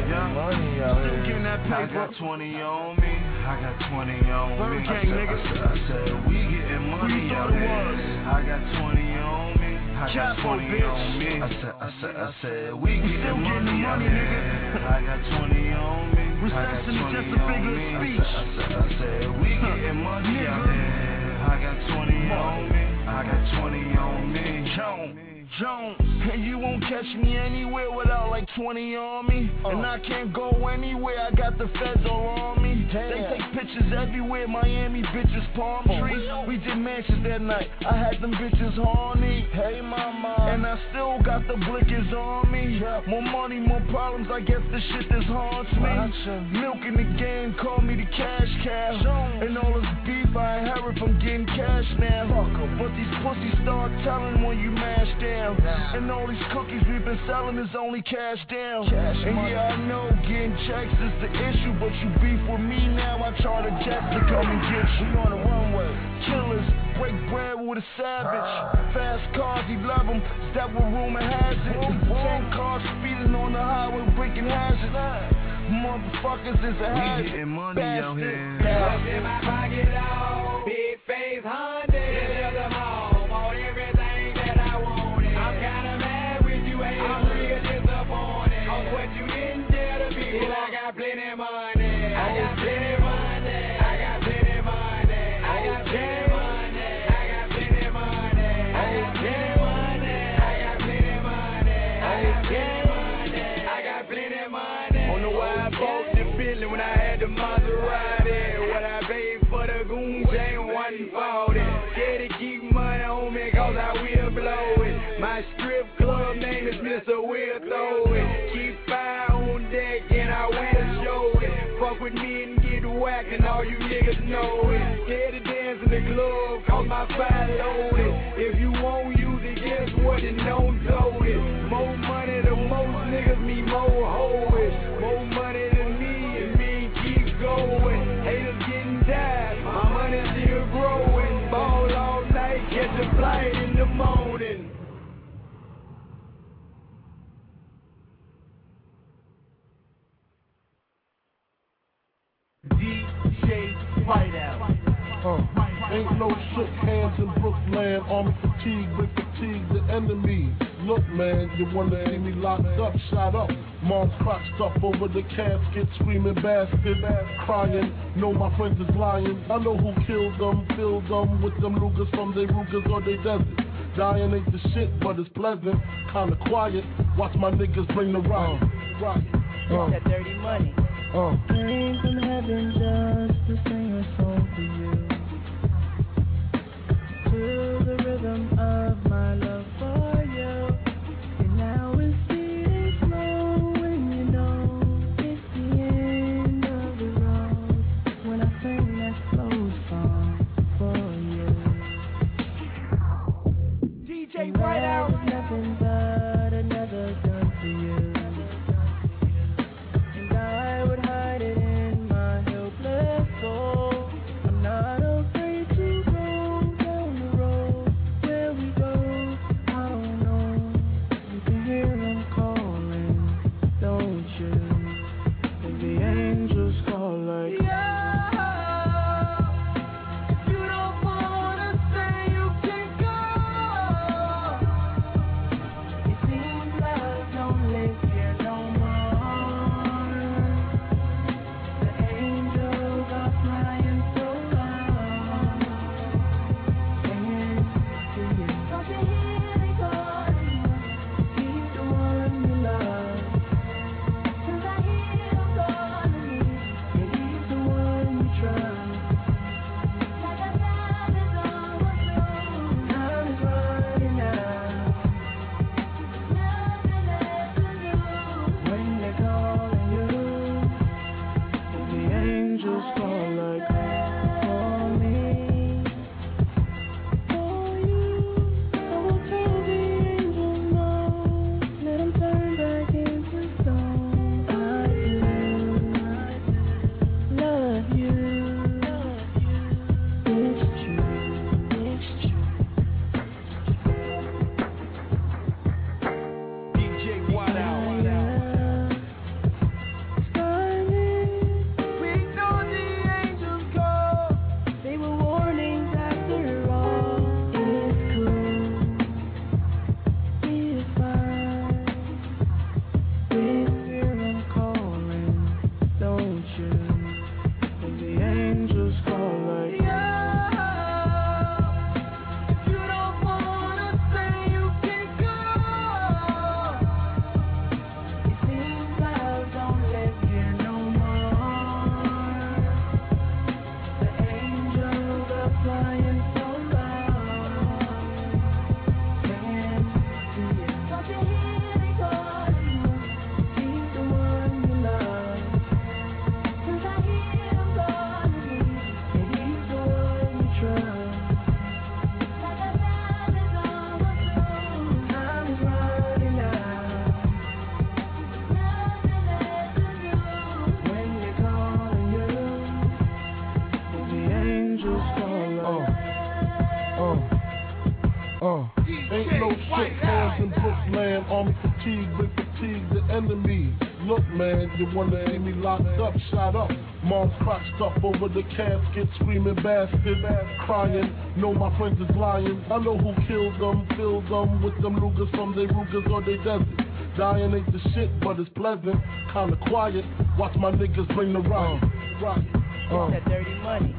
Money out here. I got 20 on me. I got 20 on me. I said we getting money out here. I got 20 on me. I got 20 on me. I said we getting money out here. I got 20 on me. Recession is just a figure of speech. I said we getting money out here. I got 20 on me. I got 20 on me. Jones, and you won't catch me anywhere without like 20 on me. And I can't go anywhere, I got the feds all on me. Damn. They take pictures everywhere, Miami bitches, palm trees. We did mansions that night, I had them bitches horny. Hey mama, and I still got the blickers on me. More money, more problems, I guess the shit that haunts me. Milk in the game, call me the cash cow. And all this beef I inherit from getting cash now. But these pussies start telling when you mash down. And all these cookies we've been selling is only cash down. And yeah, I know getting checks is the issue, but you beef with me now, I charter jets to come and get you. We on the runway. Killers break bread with a savage. Fast cars, he love them. Is that what rumor has it? 10 cars speeding on the highway, breaking hazards. Motherfuckers is a hazard. We getting money out here. What's in my pocket, dog? Big face Honda. Left them all. Bought everything that I wanted. I'm kinda mad with you, ain't I'm real disappointed. On what you didn't tell the people. I got plenty of money. I got plenty of money. I got plenty of money. I got plenty of money. I got plenty of money. I got plenty of money. I got plenty of money. I got plenty of money. I got plenty of money. On the why I bought the Bentley when I had the Maserati. What I paid for the goons ain't 140. Scared to keep money on me cause I will blow it. My strip club name is Mr. Will Throw It. Keep fire on deck and I will show it. Fuck with me and get whacked and all you niggas know it. Scared to dance in the club cause my fire loaded. If you won't use it, guess what? It don't do it. More money to most niggas, me more hoes. More money than me and me keep going. Haters getting tired, my money still growing. Ball all night, catch a flight in the morning. Ain't no shook hands in Brooklyn. Army fatigue, bring fatigue the enemy. Look, man, you wanna see me locked up, shot up. Mom's crotch stuff over the casket, screaming bastard, crying. Know my friends is lying. I know who killed them, filled them with them Rugers from they Rugers or they desert. Dying ain't the shit, but it's pleasant. Kinda quiet. Watch my niggas bring the riot. It's that dirty money. Came from heaven just to sing a song for you. To the rhythm of my love for you. And now it's sweet and slow when you know it's the end of the road. When I sing that slow song for you. DJ White Out. Nothing but another gun for you. And I would hide it in my helpless soul. I'm not afraid to go down the road. Where we go, I don't know. You can hear them calling, don't you? And the angels call like, You don't wanna say you can go. it seems love don't live here no more. The angels are flying so loud. And to you, don't you hear me calling? He's the one you love. 'Cause I hear him calling me, and he's the one you trust. Like a time is almost through. Time is running out. Nothing left to do. When they're calling you, and the angels call like, call me. For you, I will tell the angels no. Let them turn back into stone. I do love you. It's true. It's true. DJ White Out. We know the angels call. They were warnings after all. It's cool. It's fine. With fear I'm calling, don't you? And the angels call like, You don't wanna say you can go. it seems love don't live here no more. The angels are flying so loud. And to you, don't you hear me calling? He's the one you love. 'Cause I hear him calling me, and he's the one you trust. Like a time is almost through. Time is running out. Nothing left to do. When they're calling you, and the angels call like, Ain't no shook hands in Brooklyn. Army fatigue, bring fatigue the enemy. Look, man, you wanna see me locked up, shot up. Mom's crotch stuff over the casket, screaming bastard, crying. Know my friends is lying. I know who killed them, filled them with them Rugers from they Rugers or they desert. Dying ain't the shit, but it's pleasant. Kinda quiet. Watch my niggas bring the riot. It's that dirty money.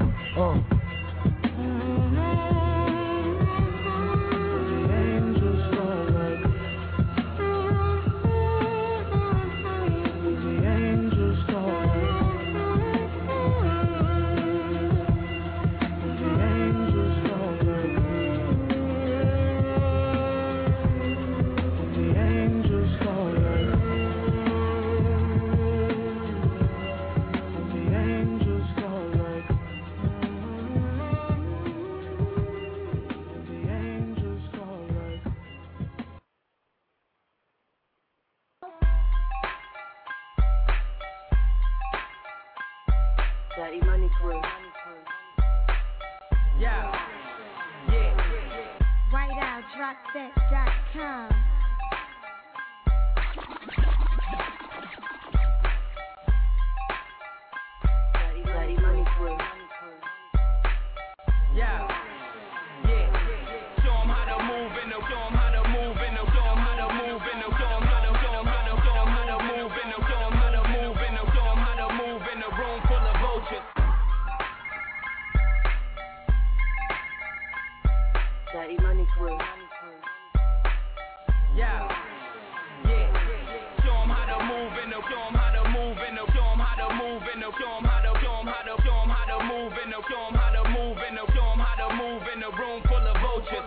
Daddy Money Crew. Yeah. Whiteoutdropset.com. Daddy Money Crew. Yeah. Show 'em how to move in the, show 'em how to move in the, show 'em how to move in the, show 'em how to, show 'em how to, show 'em how to move in the, show 'em how to move in the, show 'em how to move in the room full of vultures. Daddy Money Crew. Yeah. Show 'em how to move in the, show 'em how to move in the, show 'em how to move in the, show 'em how to, show 'em how to, show 'em how to move in the, show 'em how to move in the, show 'em how to move in the room full of vultures.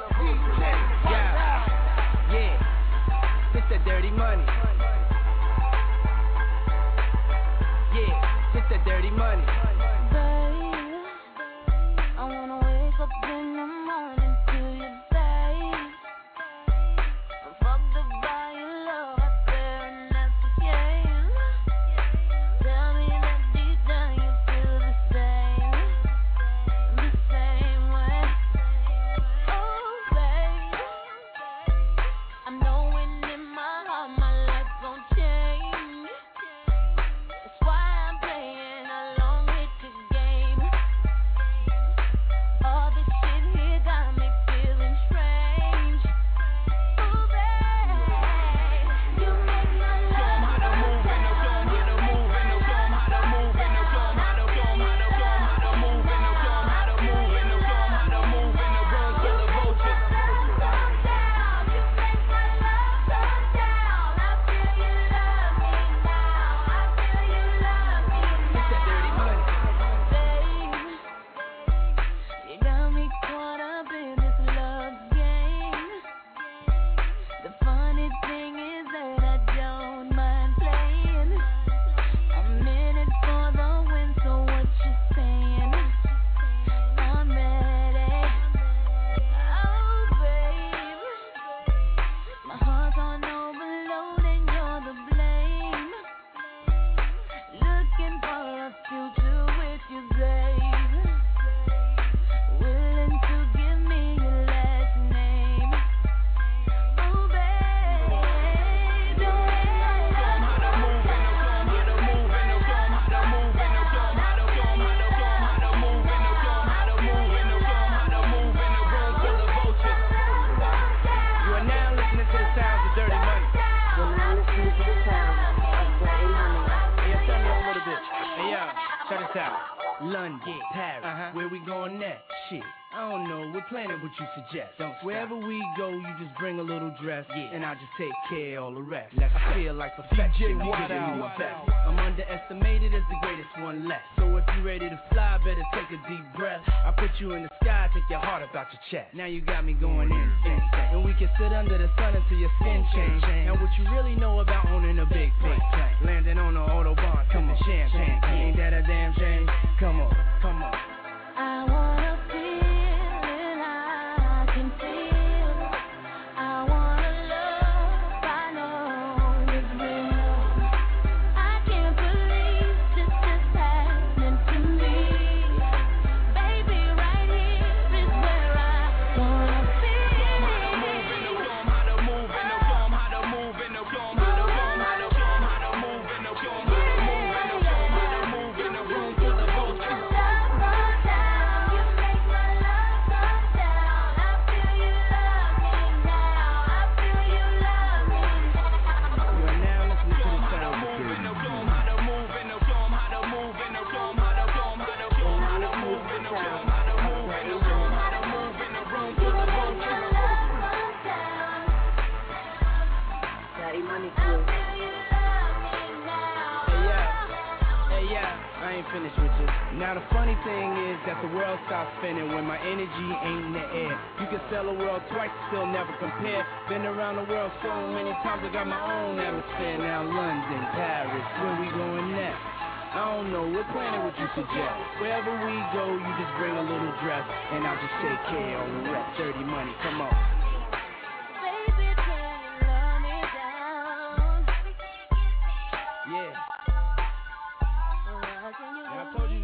Yeah. It's that dirty money. Yeah. It's that dirty money. Babe, I wanna wake up in the morning to your face. I'm fucked up by your love, I swear, and that's okay. Tell me that deep down you feel the same way. Oh, babe, I'm knowing in my heart my life gon' change. That's why I'm playing along with the game. All this shit here got me feeling strange. Ooh, babe, you make my Show 'em how to move in the, show 'em how to move in the, show 'em how to move in the, show 'em how to, show 'em how to, show 'em how to move in the, show 'em how to move in the, show 'em how to move in the room full of vultures. It's that dirty money. you got me caught up in this love game. The funny thing is that I don't mind playing. I'm in it for the win, so what you saying? I'm ready. Oh, babe, my heart's on overload and you're the blame. Looking for a future with you, babe. Willing to give me your last name. Oh, babe, don't Show 'em how to move in the, show 'em how to move in the, show 'em how to move in the, show 'em how to, show 'em how to, show 'em how to move in the, show 'em how to move in the, show 'em how to move in the room full of vultures. You are now listening to the sounds of Dirty Money. You're now listening to the sound of Dirty Money. Hey, yo, turn me up a little bit. Hey, yo, check this out. London, Paris, where we going next? Shit, I don't know, we're planning what you suggest. Wherever we go, you just bring a little dress, and I'll just take care of all the rest. I feel like perfection, I'm giving you my best. I'm underestimated as the greatest one left. So if you ready to fly, better take a deep breath. I put you in the sky, take your heart up out your chest. Now you got me going insane, and we can sit under the sun until your skin change. Now what you really know about owning a big plane, landing on the Autobahn, come on, champagne, ain't that a damn shame? Come on, come on. I wanna feel and I can feel. I wanna love, I know it's real. I can't believe this is happening to me. Baby, right here is where I wanna be. Show 'em how to move in the, show 'em how to move in the, show 'em how to, show 'em how to, show 'em how to move in the, show 'em how to move in the, show 'em how to move in the room full of vultures. Daddy Money Crew. Hey, yeah, I ain't finished with you. Now the funny thing is that the world stops spinning when my energy ain't in the air. You can sell the world twice, still never compare. Been around the world so many times, I got my own atmosphere. Now London, Paris, where we going next? I don't know, we're planning what you suggest. Wherever we go, you just bring a little dress, and I'll just take care of the rest. Dirty Money, come on. Baby, can you love me down? Yeah. Can you I told you.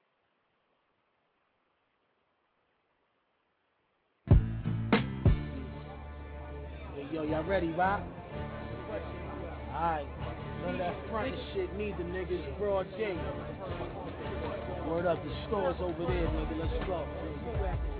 Yo, y'all ready, Rock? Alright. None of that front shit neither, niggas. Broad day. Word up, the store's over there, nigga. Let's go.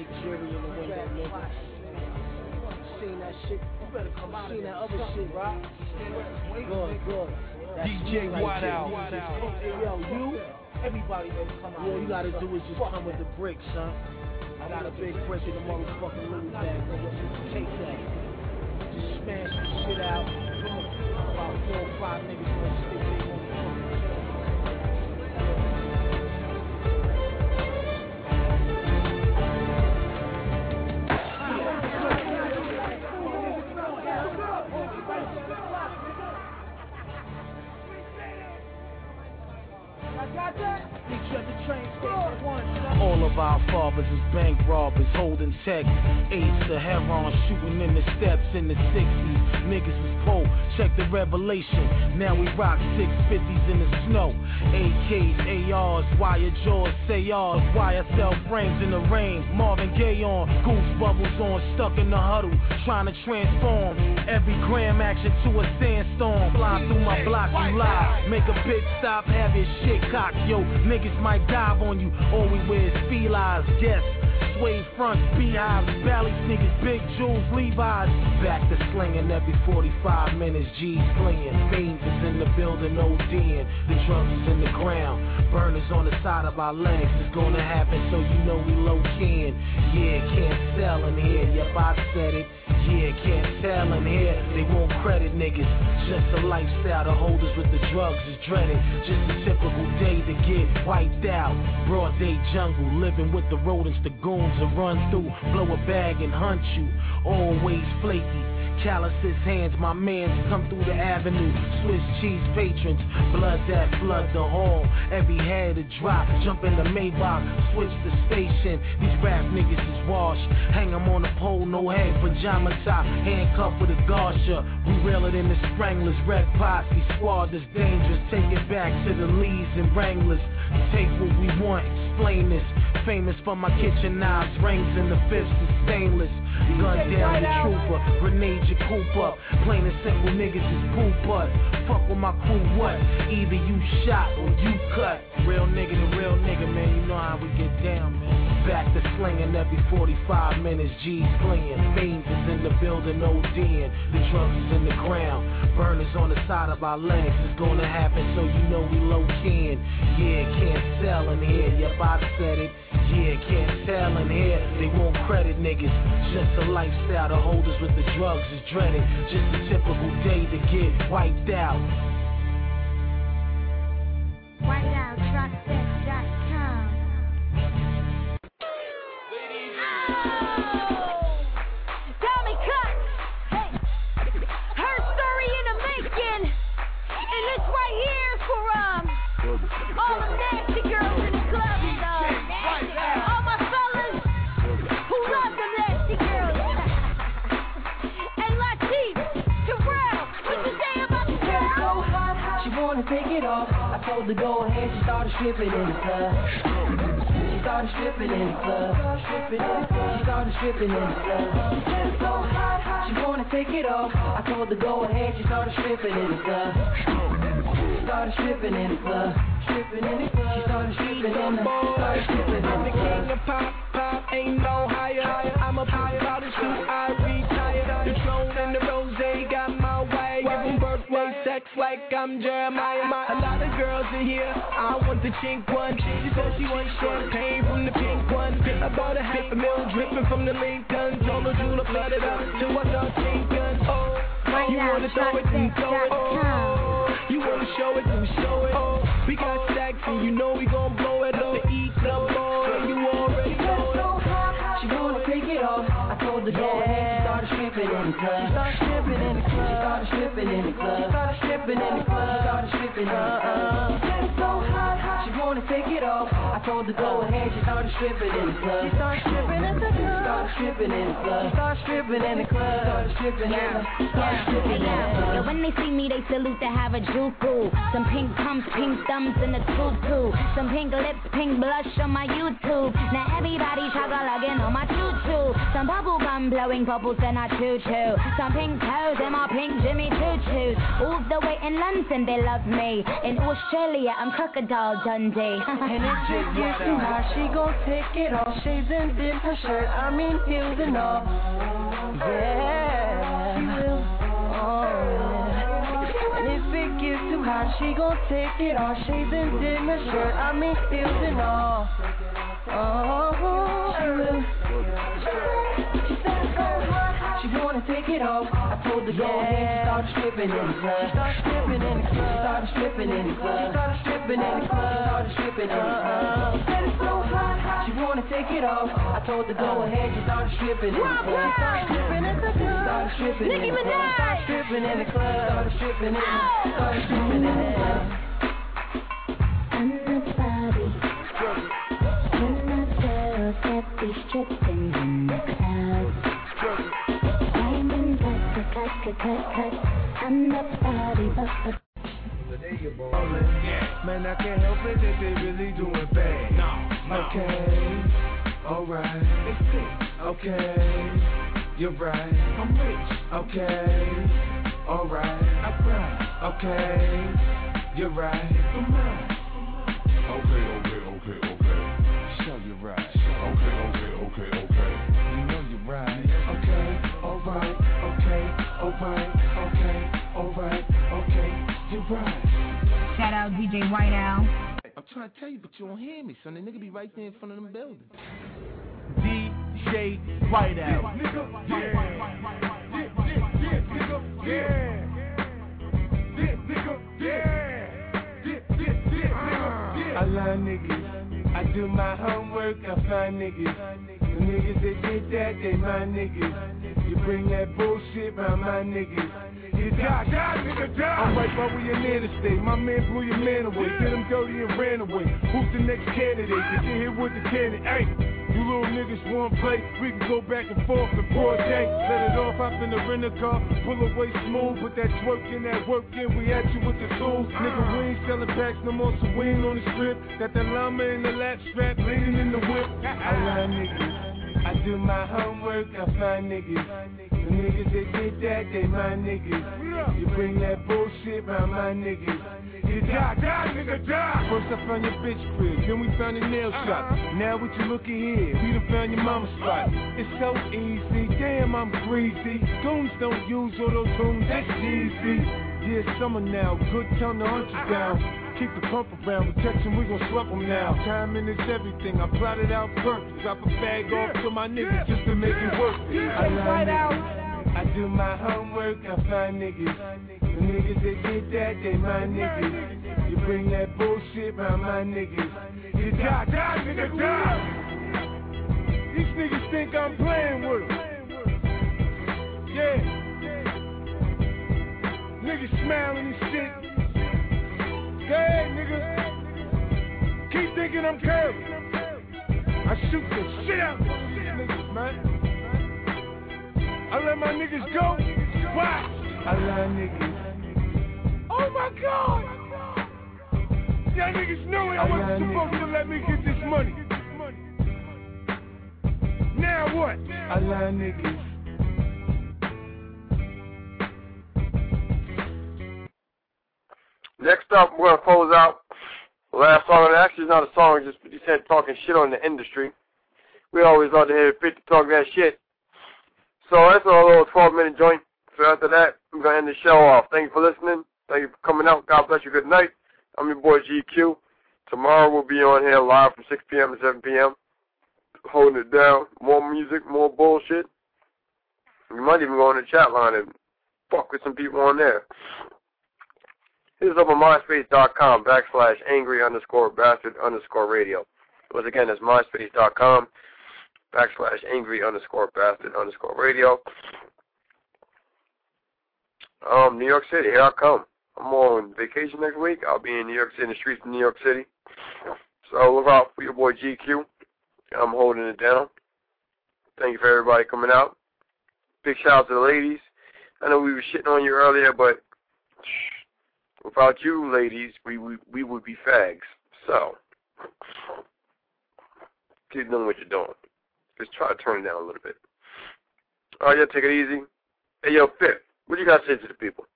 Big Jerry in the window, nigga. Seen that shit? You better come out. Seen that other shit, right? Good. DJ Wideout. Hey, yo, you? Everybody better come out. All you gotta do is just come with the brick, son. I got a big brick in the motherfucking Louis bag, nigga. Take that. Just smash the shit out. About 4 or 5 niggas gonna stick their motherfucking shit. All of our fathers is bank robbers, holding checks. Ace to heron, shooting in the steps in the 60s. Niggas was poor, check the revelation. Now we rock 650s in the snow. AKs, ARs, wire jaws, say ours. YSL frames in the rain. Marvin Gaye on, goose bubbles on, stuck in the huddle, trying to transform every gram action to a sandstorm. Fly through my block, you lie. Make a pit stop, have your shit cocked, yo. Niggas might dive on you. All we wear is felines, yes. Suede fronts, beehives, belly sneakers, big jewels, Levi's. Back to slinging every 45 minutes, G's flinging. Fiends is in the building, ODing. The drugs is in the ground. Burners on the side of our legs. It's gonna happen, so you know we low-keying. Yeah, can't sell in here. Yep, I said it. Yeah, can't sell in here. They won't credit niggas. Just a lifestyle. The holders with the drugs is dreaded. Just a typical day to get wiped out. Broad day jungle, living with the rodents, the goons to run through, blow a bag and hunt you. Always flaky. Calluses hands, my mans come through the avenue. Swiss cheese patrons, blood that flood the hall. Every head a drop, jump in the Maybach, switch the station. These rap niggas is washed, hang them on the pole, no head, pajama top, handcuffed with a garsha. We realer than the Stranglers, red posse squad that's dangerous. Take it back to the Lees and Wranglers. Take what we want, explain this. Famous for my kitchen knives, rings in the fists is stainless. Gun down the trooper, grenade your coupe up. Plain and simple niggas is poop butt. Fuck with my crew, what? Either you shot or you cut. Real nigga to real nigga, man, you know how we get down, man. Back to slinging every 45 minutes, G's flinging. Fiends is in the building, ODing. The drugs is in the ground. Burners on the side of our legs. It's gonna happen, so you know we low-keying. Yeah, can't sell in here. Yep, I said it. Yeah, can't sell in here. They won't credit niggas. Just a lifestyle. The holders with the drugs is dreaded. Just a typical day to get wiped out. Whiteoutdropset.com. Tommy Cut. Hey. Her story in the making. And this right here for all the nasty girls in the club. All my fellas who love the nasty girls. And Latif, Terrell, what you say about the girl? She wanna take it off. I told her go ahead. She started stripping in the club. She started stripping in the club. She started stripping in the club. She wanna take it off. I told her go ahead. She started stripping in the club. She started stripping in the club. Stripping in the club. She started stripping in the club. I'm the king of pop, ain't no higher. I'm a pop out of shoot, I retire. The throne and the rose got my way. Give them birthday sex like I'm Jeremiah. A lot of girls in here, I want the chink one. She said she wants champagne from the pink one. I bought a $500,000 dripping from the Lincoln. Told her Jula flood it up till I start thinking. Oh, you wanna throw it, then throw it. Oh, you wanna show it, then show it. Oh, we got stacks and you know we gon' blow it up to eat some more. And you already know it. She wanna take it off. I told her go ahead. She started stripping in the club. She started stripping in the club. She started stripping in the club. She started stripping in the club. She started stripping in the club. She wanna take it off. I told her go ahead. She started stripping in the club. She started stripping in the club. She started stripping in the club. She started stripping in the club. She started stripping in the club. Started stripping in the club. Yeah, when they see me, they salute to have a juku. Some pink pumps, pink thumbs in the tutu. Some pink lips, pink blush on my YouTube. Now everybody chocolate on my choo-choo. Some Some bubble gum blowing bubbles in a choo-choo. Some pink toes in my pink Jimmy choo-choos. All the way in London they love me. In Australia I'm Crocodile Dundee. And if she gets too hot, she gon' take it off. Shades and dip her shirt, I mean heels and all. Yeah, she will. And if it gets too hot, she gon' take it off. Shades and dip her shirt, I mean heels and all. She will. She said it's so hot, she wanna take it off. I told her go ahead, she started stripping in the club. She started stripping in the club. She started stripping in the club. She started stripping in the club. She started stripping in the club. She said it's so hot, she wanna take it off. I told her go ahead, she started stripping in the club. She started stripping in the club. She started stripping in the club. She started stripping in the club. Started stripping in the club. Started stripping in the club. I'm the Bobby. When my girls get these stripping in the club. Diamond cut. I'm the Bobby, but. Man, I can't help it that they really doing bad. No. Okay, alright. Okay, you're right. I'm rich. Okay, alright. Okay, you're right. Okay. Show you right. Okay. You know you're right. Okay, alright. Okay, you're right. Shout out DJ White Owl. I'm trying to tell you, but you don't hear me, son. The nigga be right there in front of them buildings. DJ White Owl. I love niggas. I do my homework, I find niggas. The niggas that did that, they my niggas. You bring that bullshit round my niggas. You die, nigga, die. I'm right by where your man stay. My man blew your man away. Did him dirty and ran away. Who's the next candidate? Get here with the candidate. Hey, you little niggas want play. We can go back and forth in broad day. Let it off, hop in the rental car. Pull away smooth. Put that twerk in, that work in. We at you with the tools. Nigga, we ain't selling packs no more, so we ain't on the strip. Got that llama in the lap strap, leaning in the whip. I love niggas. I do my homework, I find niggas. The niggas that did that, they my niggas. You bring that bullshit round my niggas. You die, nigga, die. First I found your bitch crib, then we found a nail shop. Now what you looking here? We done found your mama's spot. It's so easy, damn I'm greasy. Goons don't use auto-tune, that's easy. Yeah, summer now, good time to hunt you down. Keep the pump around, protection, we gon' swap them now. Timing is everything, I plotted out perfect. Drop a bag off to my niggas just to make it worth it. I love niggas. I do my homework, I find niggas. The niggas that did that, they my niggas. You bring that bullshit round my niggas. You die, nigga, die. These niggas think I'm playing with them. Yeah. Niggas smiling and shit. Go ahead, nigga. Keep thinking I'm curvy. I shoot the shit out of these niggas, man. I let my niggas go. Watch. I love niggas. Oh my God. Y'all niggas know it. I wasn't supposed to let me get this money. Now what? I love niggas. Next up, we're going to close out the last song. It actually is not a song, just he said talking shit on the industry. We always love to hear 50 talk that shit. So that's a little 12-minute joint. So after that, we're going to end the show off. Thank you for listening. Thank you for coming out. God bless you. Good night. I'm your boy GQ. Tomorrow we'll be on here live from 6 p.m. to 7 p.m. Holding it down. More music, more bullshit. You might even go on the chat line and fuck with some people on there. Hit us up on myspace.com /angry_bastard_radio. Once again, that's myspace.com /angry_bastard_radio. New York City, here I come. I'm on vacation next week. I'll be in New York City, in the streets of New York City. So look out for your boy GQ. I'm holding it down. Thank you for everybody coming out. Big shout out to the ladies. I know we were shitting on you earlier, but without you ladies, we would be fags. So keep doing what you're doing. Just try to turn it down a little bit. Oh, yeah, take it easy. Hey, yo, Pip, what you got to say to the people?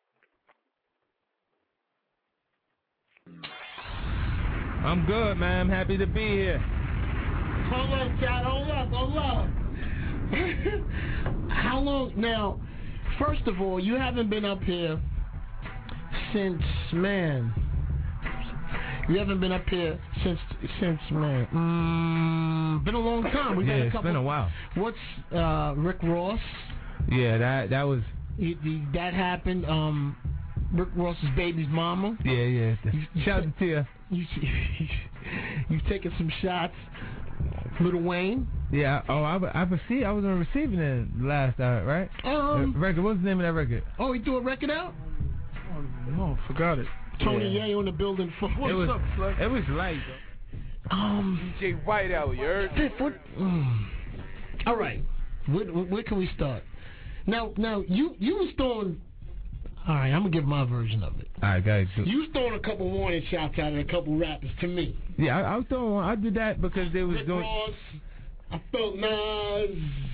I'm good, man. I'm happy to be here. Hold up, Chad. Hold up. How long now? First of all, you haven't been up here since, man. You haven't been up here since man. Been a long time. We got a couple. It's been a while. What's Rick Ross? Yeah, that was. That happened. Rick Ross's baby's mama. Yeah. Shout out to you. You've taken some shots. Lil Wayne. Yeah. Oh, I was on the receiving end last night, right? Record. What's the name of that record? Oh, he threw a record out. Oh, no, forgot it. Tony Ye on the building. What's up, Flex? It was light, though. DJ Whiteout, you heard? All right. Where can we start? Now, you was throwing. All right, I'm gonna give my version of it. All right, guys. You was throwing a couple warning shots out at a couple rappers to me. Yeah, I was throwing one. I did that because they was Rick doing. Ross, I felt Nas,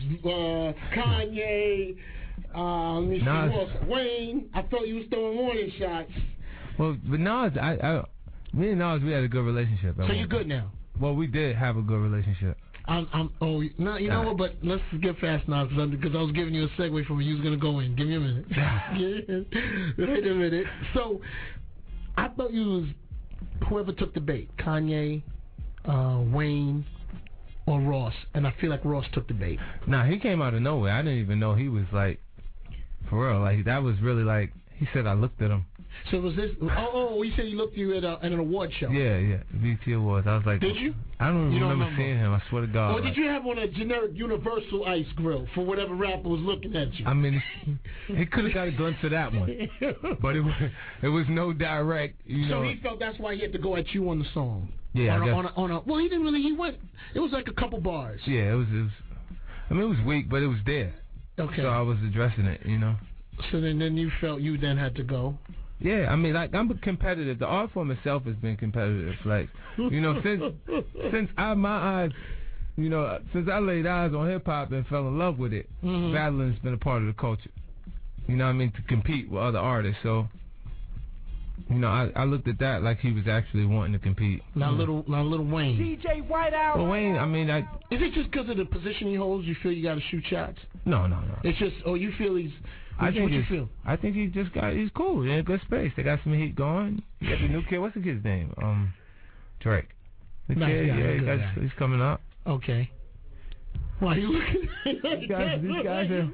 Kanye. Let me see who else. Wayne. I felt you was throwing warning shots. Well, but Nas, me and Nas, we had a good relationship. So you're good now? Well, we did have a good relationship. You know what? But let's get fast now because I was giving you a segue from where you was gonna go in. Give me a minute. Wait a minute. So I thought you was whoever took the bait, Kanye, Wayne, or Ross, and I feel like Ross took the bait. Nah, he came out of nowhere. I didn't even know he was like, for real. Like that was really like he said. I looked at him. So was this? He said he looked at you at an award show. Yeah, BT Awards. I was like, did you? I don't remember seeing him. I swear to God. Or did you have on a generic Universal Ice grill for whatever rapper was looking at you? I mean, he could have got a glimpse of that one, but it was no direct. So he felt that's why he had to go at you on the song. Yeah. Well, he didn't really. He went. It was like a couple bars. Yeah, it was. I mean, it was weak, but it was there. Okay. So I was addressing it, So then you felt you then had to go. Yeah, I mean, like I'm competitive. The art form itself has been competitive. Like, since I laid eyes on hip hop and fell in love with it, battling's been a part of the culture. You know what I mean? To compete with other artists. So, I looked at that like he was actually wanting to compete. Now, little Wayne. DJ Whiteout. Well, Wayne, I mean, is it just because of the position he holds? You feel you got to shoot shots? No. It's just, you feel he's. I think he's cool. They're in a good space. They got some heat going. You got the new kid. What's the kid's name? Drake. The kid, he's coming up. Okay. Why are you looking at these guys are.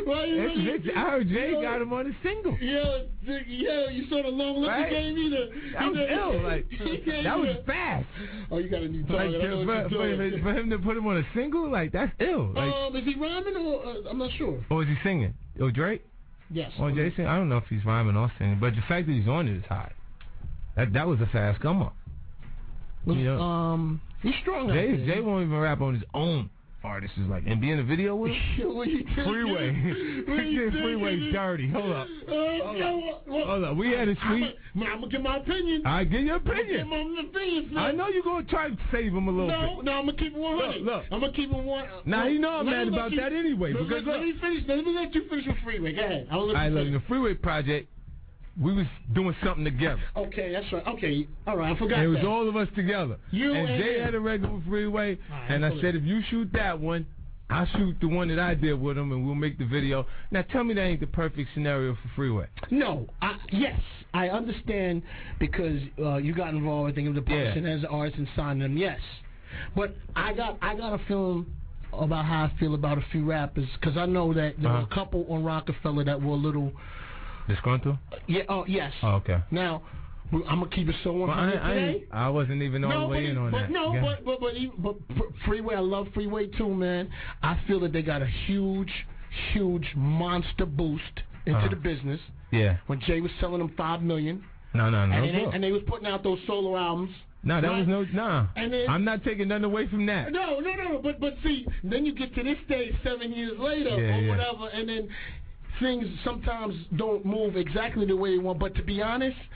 I heard Jay got him on a single. Yeah, you saw the long look he gave me. That was ill. Like, that was fast. Oh, you got a new target. For him to put him on a single, like, that's ill. Like, is he rhyming or I'm not sure. Or is he singing? Oh, Drake? Yes. Or Jason? I don't know if he's rhyming or singing, but the fact that he's on it is hot. That was a fast come up. He's strong. Jay won't even rap on his own artists, is like, and be in a video with him? Freeway. Freeway dirty. Hold up. Hold up. We had a tweet. I'm going to give my opinion. I give your opinion. I know you're going to try to save him a little bit. No, I'm going to keep it 100. Look. I'm going to keep it 100. Now, you know I'm mad about that anyway. Let me let you finish with Freeway. Go ahead. Look, the Freeway project, we was doing something together. Okay, that's right. Okay, all right, I forgot that. It was all of us together. And Jay had a record with Freeway, and I said, if you shoot that one, I'll shoot the one that I did with him, and we'll make the video. Now, tell me that ain't the perfect scenario for Freeway. No, yes, I understand because you got involved, I think, with the person as an artist and signed them, yes. But I got a feeling about how I feel about a few rappers, because I know that there were a couple on Rockefeller that were a little... Disgruntled? Yeah. Oh, yes. Oh, okay. Now, I'm gonna keep it so 100 today. I wasn't even all the way in on that. But Freeway, I love Freeway too, man. I feel that they got a huge monster boost into the business. Yeah. When Jay was selling them $5 million. No. And they was putting out those solo albums. No, that was And then, I'm not taking nothing away from that. No. But see, then you get to this stage 7 years later or whatever, and then things sometimes don't move exactly the way you want. But to be honest,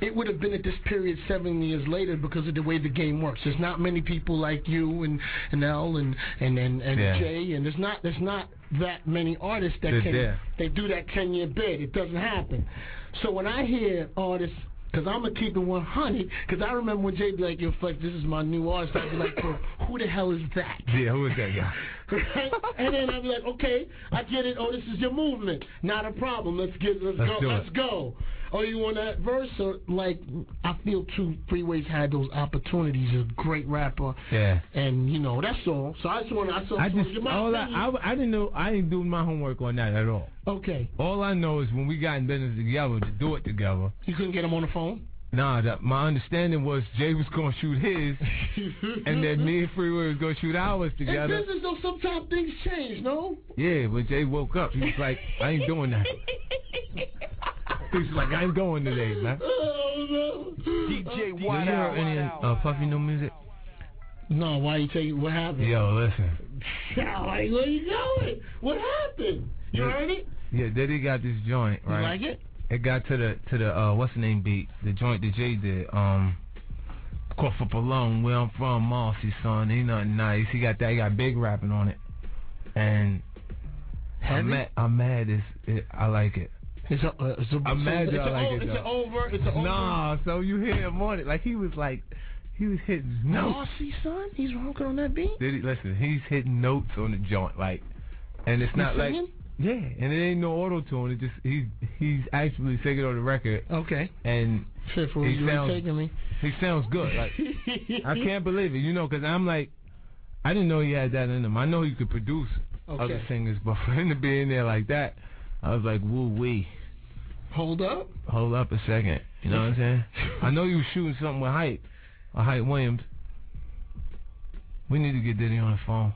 it would have been at this period 7 years later because of the way the game works. There's not many people like you and L and Jay, and there's not that many artists that they do that 10-year bid. It doesn't happen. So when I hear artists, because I'm going to keep it 100, because I remember when Jay be like, yo, Flex, this is my new artist, I'd be like, well, who the hell is that? Yeah, who is that guy? Right? And then I'd be like, okay, I get it. Oh, this is your movement. Not a problem. Let's go. Oh, you want that verse? Or, like, I feel Two Freeways had those opportunities. A great rapper. Yeah. And, you know, that's all. So I just want to... I didn't know. I didn't do my homework on that at all. Okay. All I know is when we got in business together, to do it together. You couldn't get him on the phone? Nah, my understanding was Jay was going to shoot his, and then me and Freeway was going to shoot ours together. In business, though, sometimes things change, no? Yeah, when Jay woke up, he was like, I ain't doing that. He was like, I ain't going today, man. Oh, no. DJ White you heard any Puffy new music? No, why you tell you what happened? Yo, listen. Where you going? What happened? You heard it? Yeah, Diddy got this joint, right? You like it? It got to the what's the name beat? The joint that Jay did. Call for Palone, where I'm from, Marcy, son. He nothing nice. He got big rapping on it. And I'm mad. I like it. I'm mad that I like it. It's over. Nah, so you hear him on it. Like he was hitting notes. Marcy, son? He's rocking on that beat? Listen, he's hitting notes on the joint, like, and it's not like. Yeah, and it ain't no auto-tune. It just he's actually singing on the record. Okay. And he sounds good. Like I can't believe it, you know, because I'm like, I didn't know he had that in him. I know he could produce other singers, but for him to be in there like that, I was like, woo-wee. Hold up a second. You know what I'm saying? I know you was shooting something with Hype Williams. We need to get Diddy on the phone.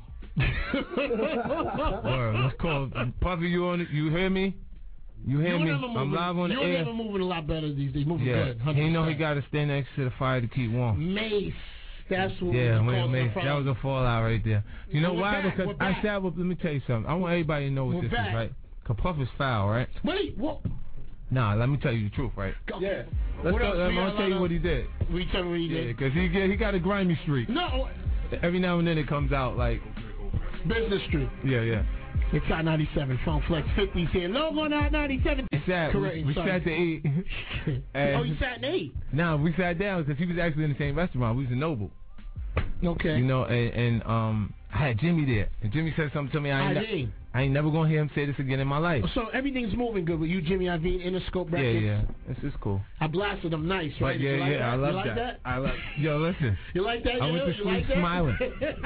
Word, let's call Puffy. You on it? You hear me? You hear me? I'm live on the air. You're never moving a lot better these days. Moving good. 100%. He know he got to stay next to the fire to keep warm. Mace. That's what Mace. That was a fallout right there. You know why? Because I sat with. Let me tell you something. I want everybody to know what this is, right? Cause Puff is foul, right? Wait, what? Nah, let me tell you the truth, right? Yeah. I'm gonna tell you what he did. We tell me what he did. Yeah, because he got a grimy streak. No. Every now and then it comes out like. Business Street. Yeah. It's out 97. Funk Flex 50's here. Logo out 97. We sat to eat. You sat and ate? No, we sat down because he was actually in the same restaurant. We was in Noble. Okay. You know, and I had Jimmy there, and Jimmy said something to me. I ain't never gonna hear him say this again in my life. So everything's moving good with you, Jimmy Iovine, Interscope Records. Yeah. This is cool. I blasted them nice, right? But I love that. Yo, listen. You like that? I went to sleep smiling.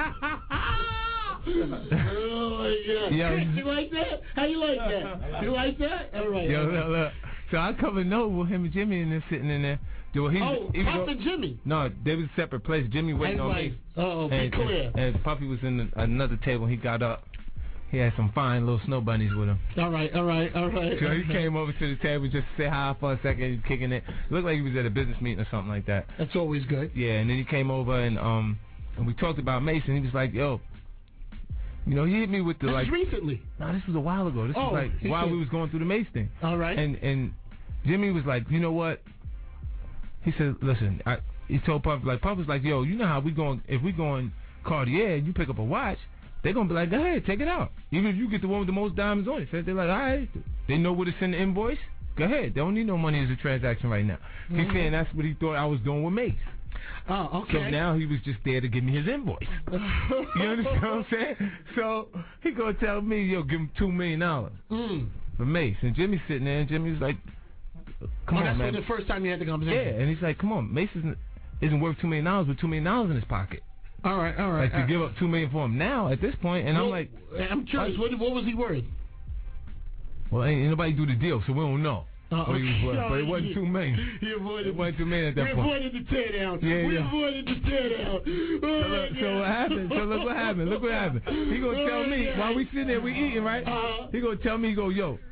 Oh my God! Yo. You like that? How you like that? You like that? All right. Yo, look. So I covered Noble, him and Jimmy, and they're sitting in there. Puff and Jimmy? No, they was separate places. Jimmy waiting on me. Be clear. And Puffy was in another table. He got up. He had some fine little snow bunnies with him. All right. So he came over to the table just to say hi for a second, kicking it. Looked like he was at a business meeting or something like that. That's always good. Yeah, and then he came over and we talked about Mason. He was like, yo. You know, he hit me with the This recently. No, this was a while ago. This was like while we was going through the Mace thing. All right. And Jimmy was like, you know what? He said, listen, he told Puff, like, Puff was like, yo, you know how if we going Cartier and you pick up a watch, they're going to be like, go ahead, take it out. Even if you get the one with the most diamonds on it. So they're like, all right, they know where to send the invoice. Go ahead. They don't need no money as a transaction right now. He's saying that's what he thought I was doing with Mace. Oh, okay. So now he was just there to give me his invoice. You understand what I'm saying? So he gonna tell me, yo, give him $2 million for Mace. And Jimmy's sitting there, and Jimmy's like, come on, man. That's the first time you had the conversation. Yeah, and he's like, come on, Mace isn't worth $2 million with $2 million in his pocket. All right. Like to give up $2 million for him now at this point, and I'm like, I'm curious, what was he worth? Well, ain't nobody do the deal, so we don't know. What he was worth, but it wasn't $2 million. It wasn't $2 million at that point. We avoided the teardown. We avoided the teardown. So what happened? So look what happened. He gonna tell me while we sitting there, we eating, right? He gonna tell me,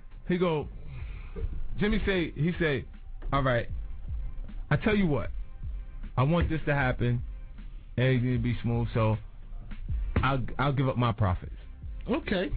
Jimmy say, all right, I tell you what, I want this to happen, everything to be smooth, so I'll give up my profits. Okay.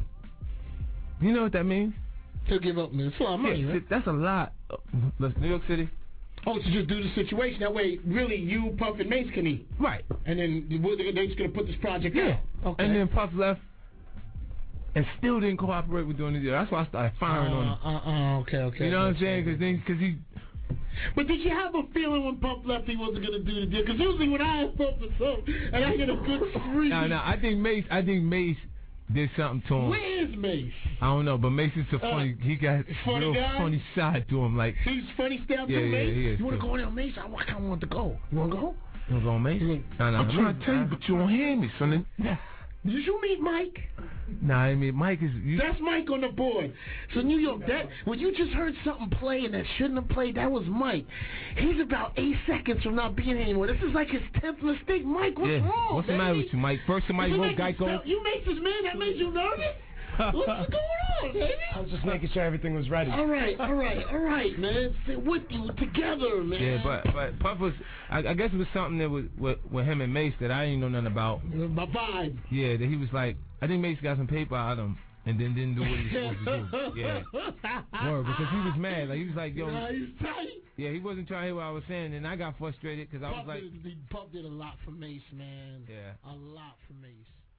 You know what that means? He'll give up, man. It's a lot of money, right? That's a lot. New York City, Oh, to just do the situation. That way, really, you, Puff, and Mace can eat. Right. And then they're just going to put this project out. Okay. And then Puff left and still didn't cooperate with doing the deal. That's why I started firing on him. Okay. You know what I'm saying? Because he... But did you have a feeling when Puff left he wasn't going to do the deal? Because usually when I ask Puff for something and I get a good free... No, I think Mace did something to him. Where is Mace? I don't know, but Mace is a funny... He got funny real guy? funny side to him. Like he's funny style yeah, too, Mace? Yeah, he is you want too. to go in there, Mace? I kind of want to go. You want to go? You want to go, Mace? No, I'm trying to tell you, but you don't hear me, son. Did you meet Mike? Nah, I mean, Mike is... That's Mike on the board. So, New York, when you just heard something play and that shouldn't have played, that was Mike. He's about 8 seconds from not being here anymore. This is like his 10th mistake. Mike, what's wrong, What's the matter with you, Mike? First somebody wrote Geico. You made this man that made you nervous? What's going on, baby? I was just making sure everything was ready. All right, man. Sit with you together, man. Yeah, but Puff was... I guess it was something that was with him and Mace that I didn't know nothing about. My vibe. Yeah, that he was like... I think Mace got some paper out of him and then didn't do what he was supposed to do. Yeah. Word, because he was mad. Like, he was like, yo... he's tight. Yeah, he wasn't trying to hear what I was saying, and I got frustrated because I was like... Puff did a lot for Mace, man. Yeah. A lot for Mace.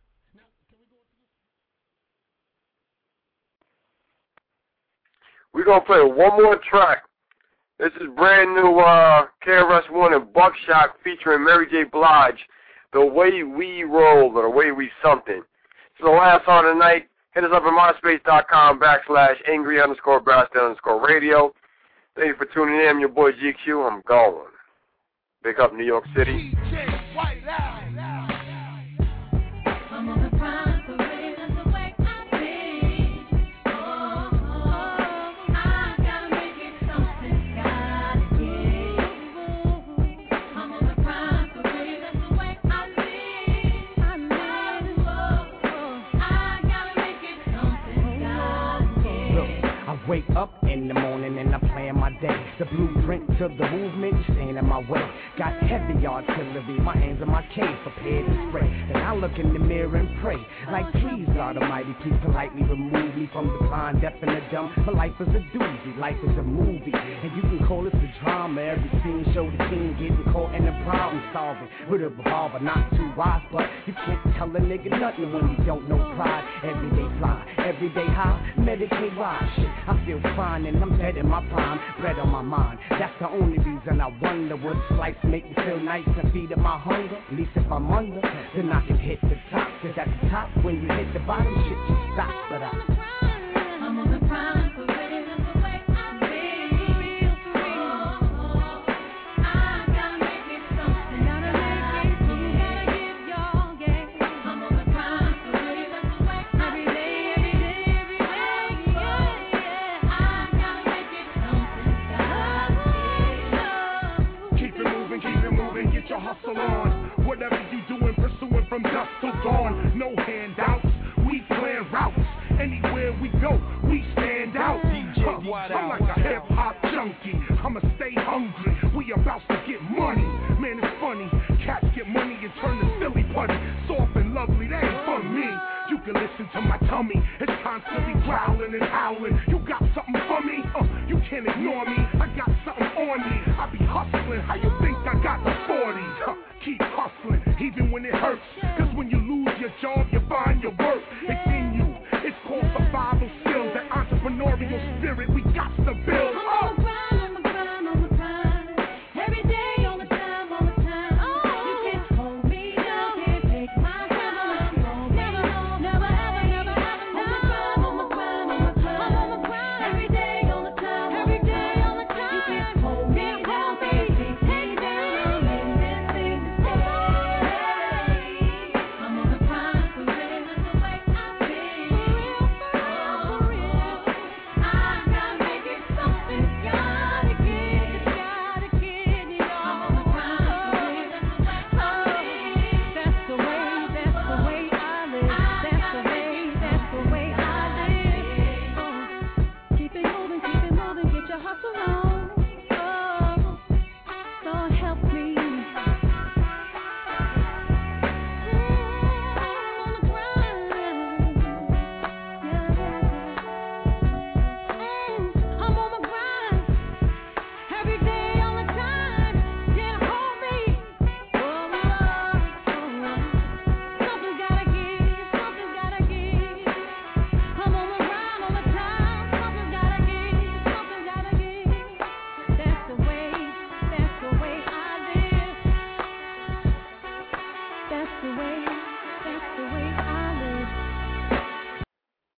We're going to play one more track. This is brand new KRS-One and Buckshot featuring Mary J. Blige, The Way We Roll or The Way We Something. This is the last song of the night. Hit us up at myspace.com/angry_bastard_radio. Thank you for tuning in. I'm your boy GQ. I'm going. Big up New York City. I'm on the grind for it, that's the way I be. I gotta make it something, gotta give. I'm on the grind for it, that's the way I be. I gotta make it something, gotta give. Look, I wake up in the morning and I plan my day. The blueprint to the movement staying in my way. Got heavy artillery, my hands in my cave, prepared to spray. Then I look in the mirror and pray, like please God Almighty, please politely remove me from the blind, deaf and the dumb. My life is a doozy, life is a movie, and you can call it a drama. Every scene show the team getting caught in a problem solving with a revolver, not too wise, but you can't tell a nigga nothing when you don't know pride. Everyday fly, everyday high, Medicaid ride. Shit, I feel fine and I'm dead in my prime, bread on my mind. That's the only reason I wonder would slice make me feel nice and feed my hunger. At least if I'm under, then I can hit the top. Cause at the top, when you hit the bottom, shit just stops. But I'm on the grind for it, that's the way I be. I gotta make it something, gotta make it, you gotta give your game. I'm on the grind for it, that's the way I be. Every day, yeah. I gotta make it something, gotta give. Keep it moving, get your hustle on. Whatever you doing, pursuing from dusk till dawn. No handouts, we plan routes. Anywhere we go, we stand out. I'm like a hip-hop junkie, I'ma stay hungry. We about to get money, man, it's funny. Cats get money and turn to silly putty. Soft and lovely, that ain't for me. You can listen to my tummy, it's constantly growling and howling. You got something for me? You can't ignore me, I got something on me. I be hustling, how you think I got the 40s? Keep hustling, even when it hurts. Cause when you lose your job, you find your worth. It's in you, it's called survival skills. That entrepreneurial spirit we got to build. On the grind, every day, all the time. You can't hold me down, can't take my time. Never ever. On the grind, every day, all the time. You can't hold me down, can't take me down. I'm on the grind for it, that's the way I be. That's the way I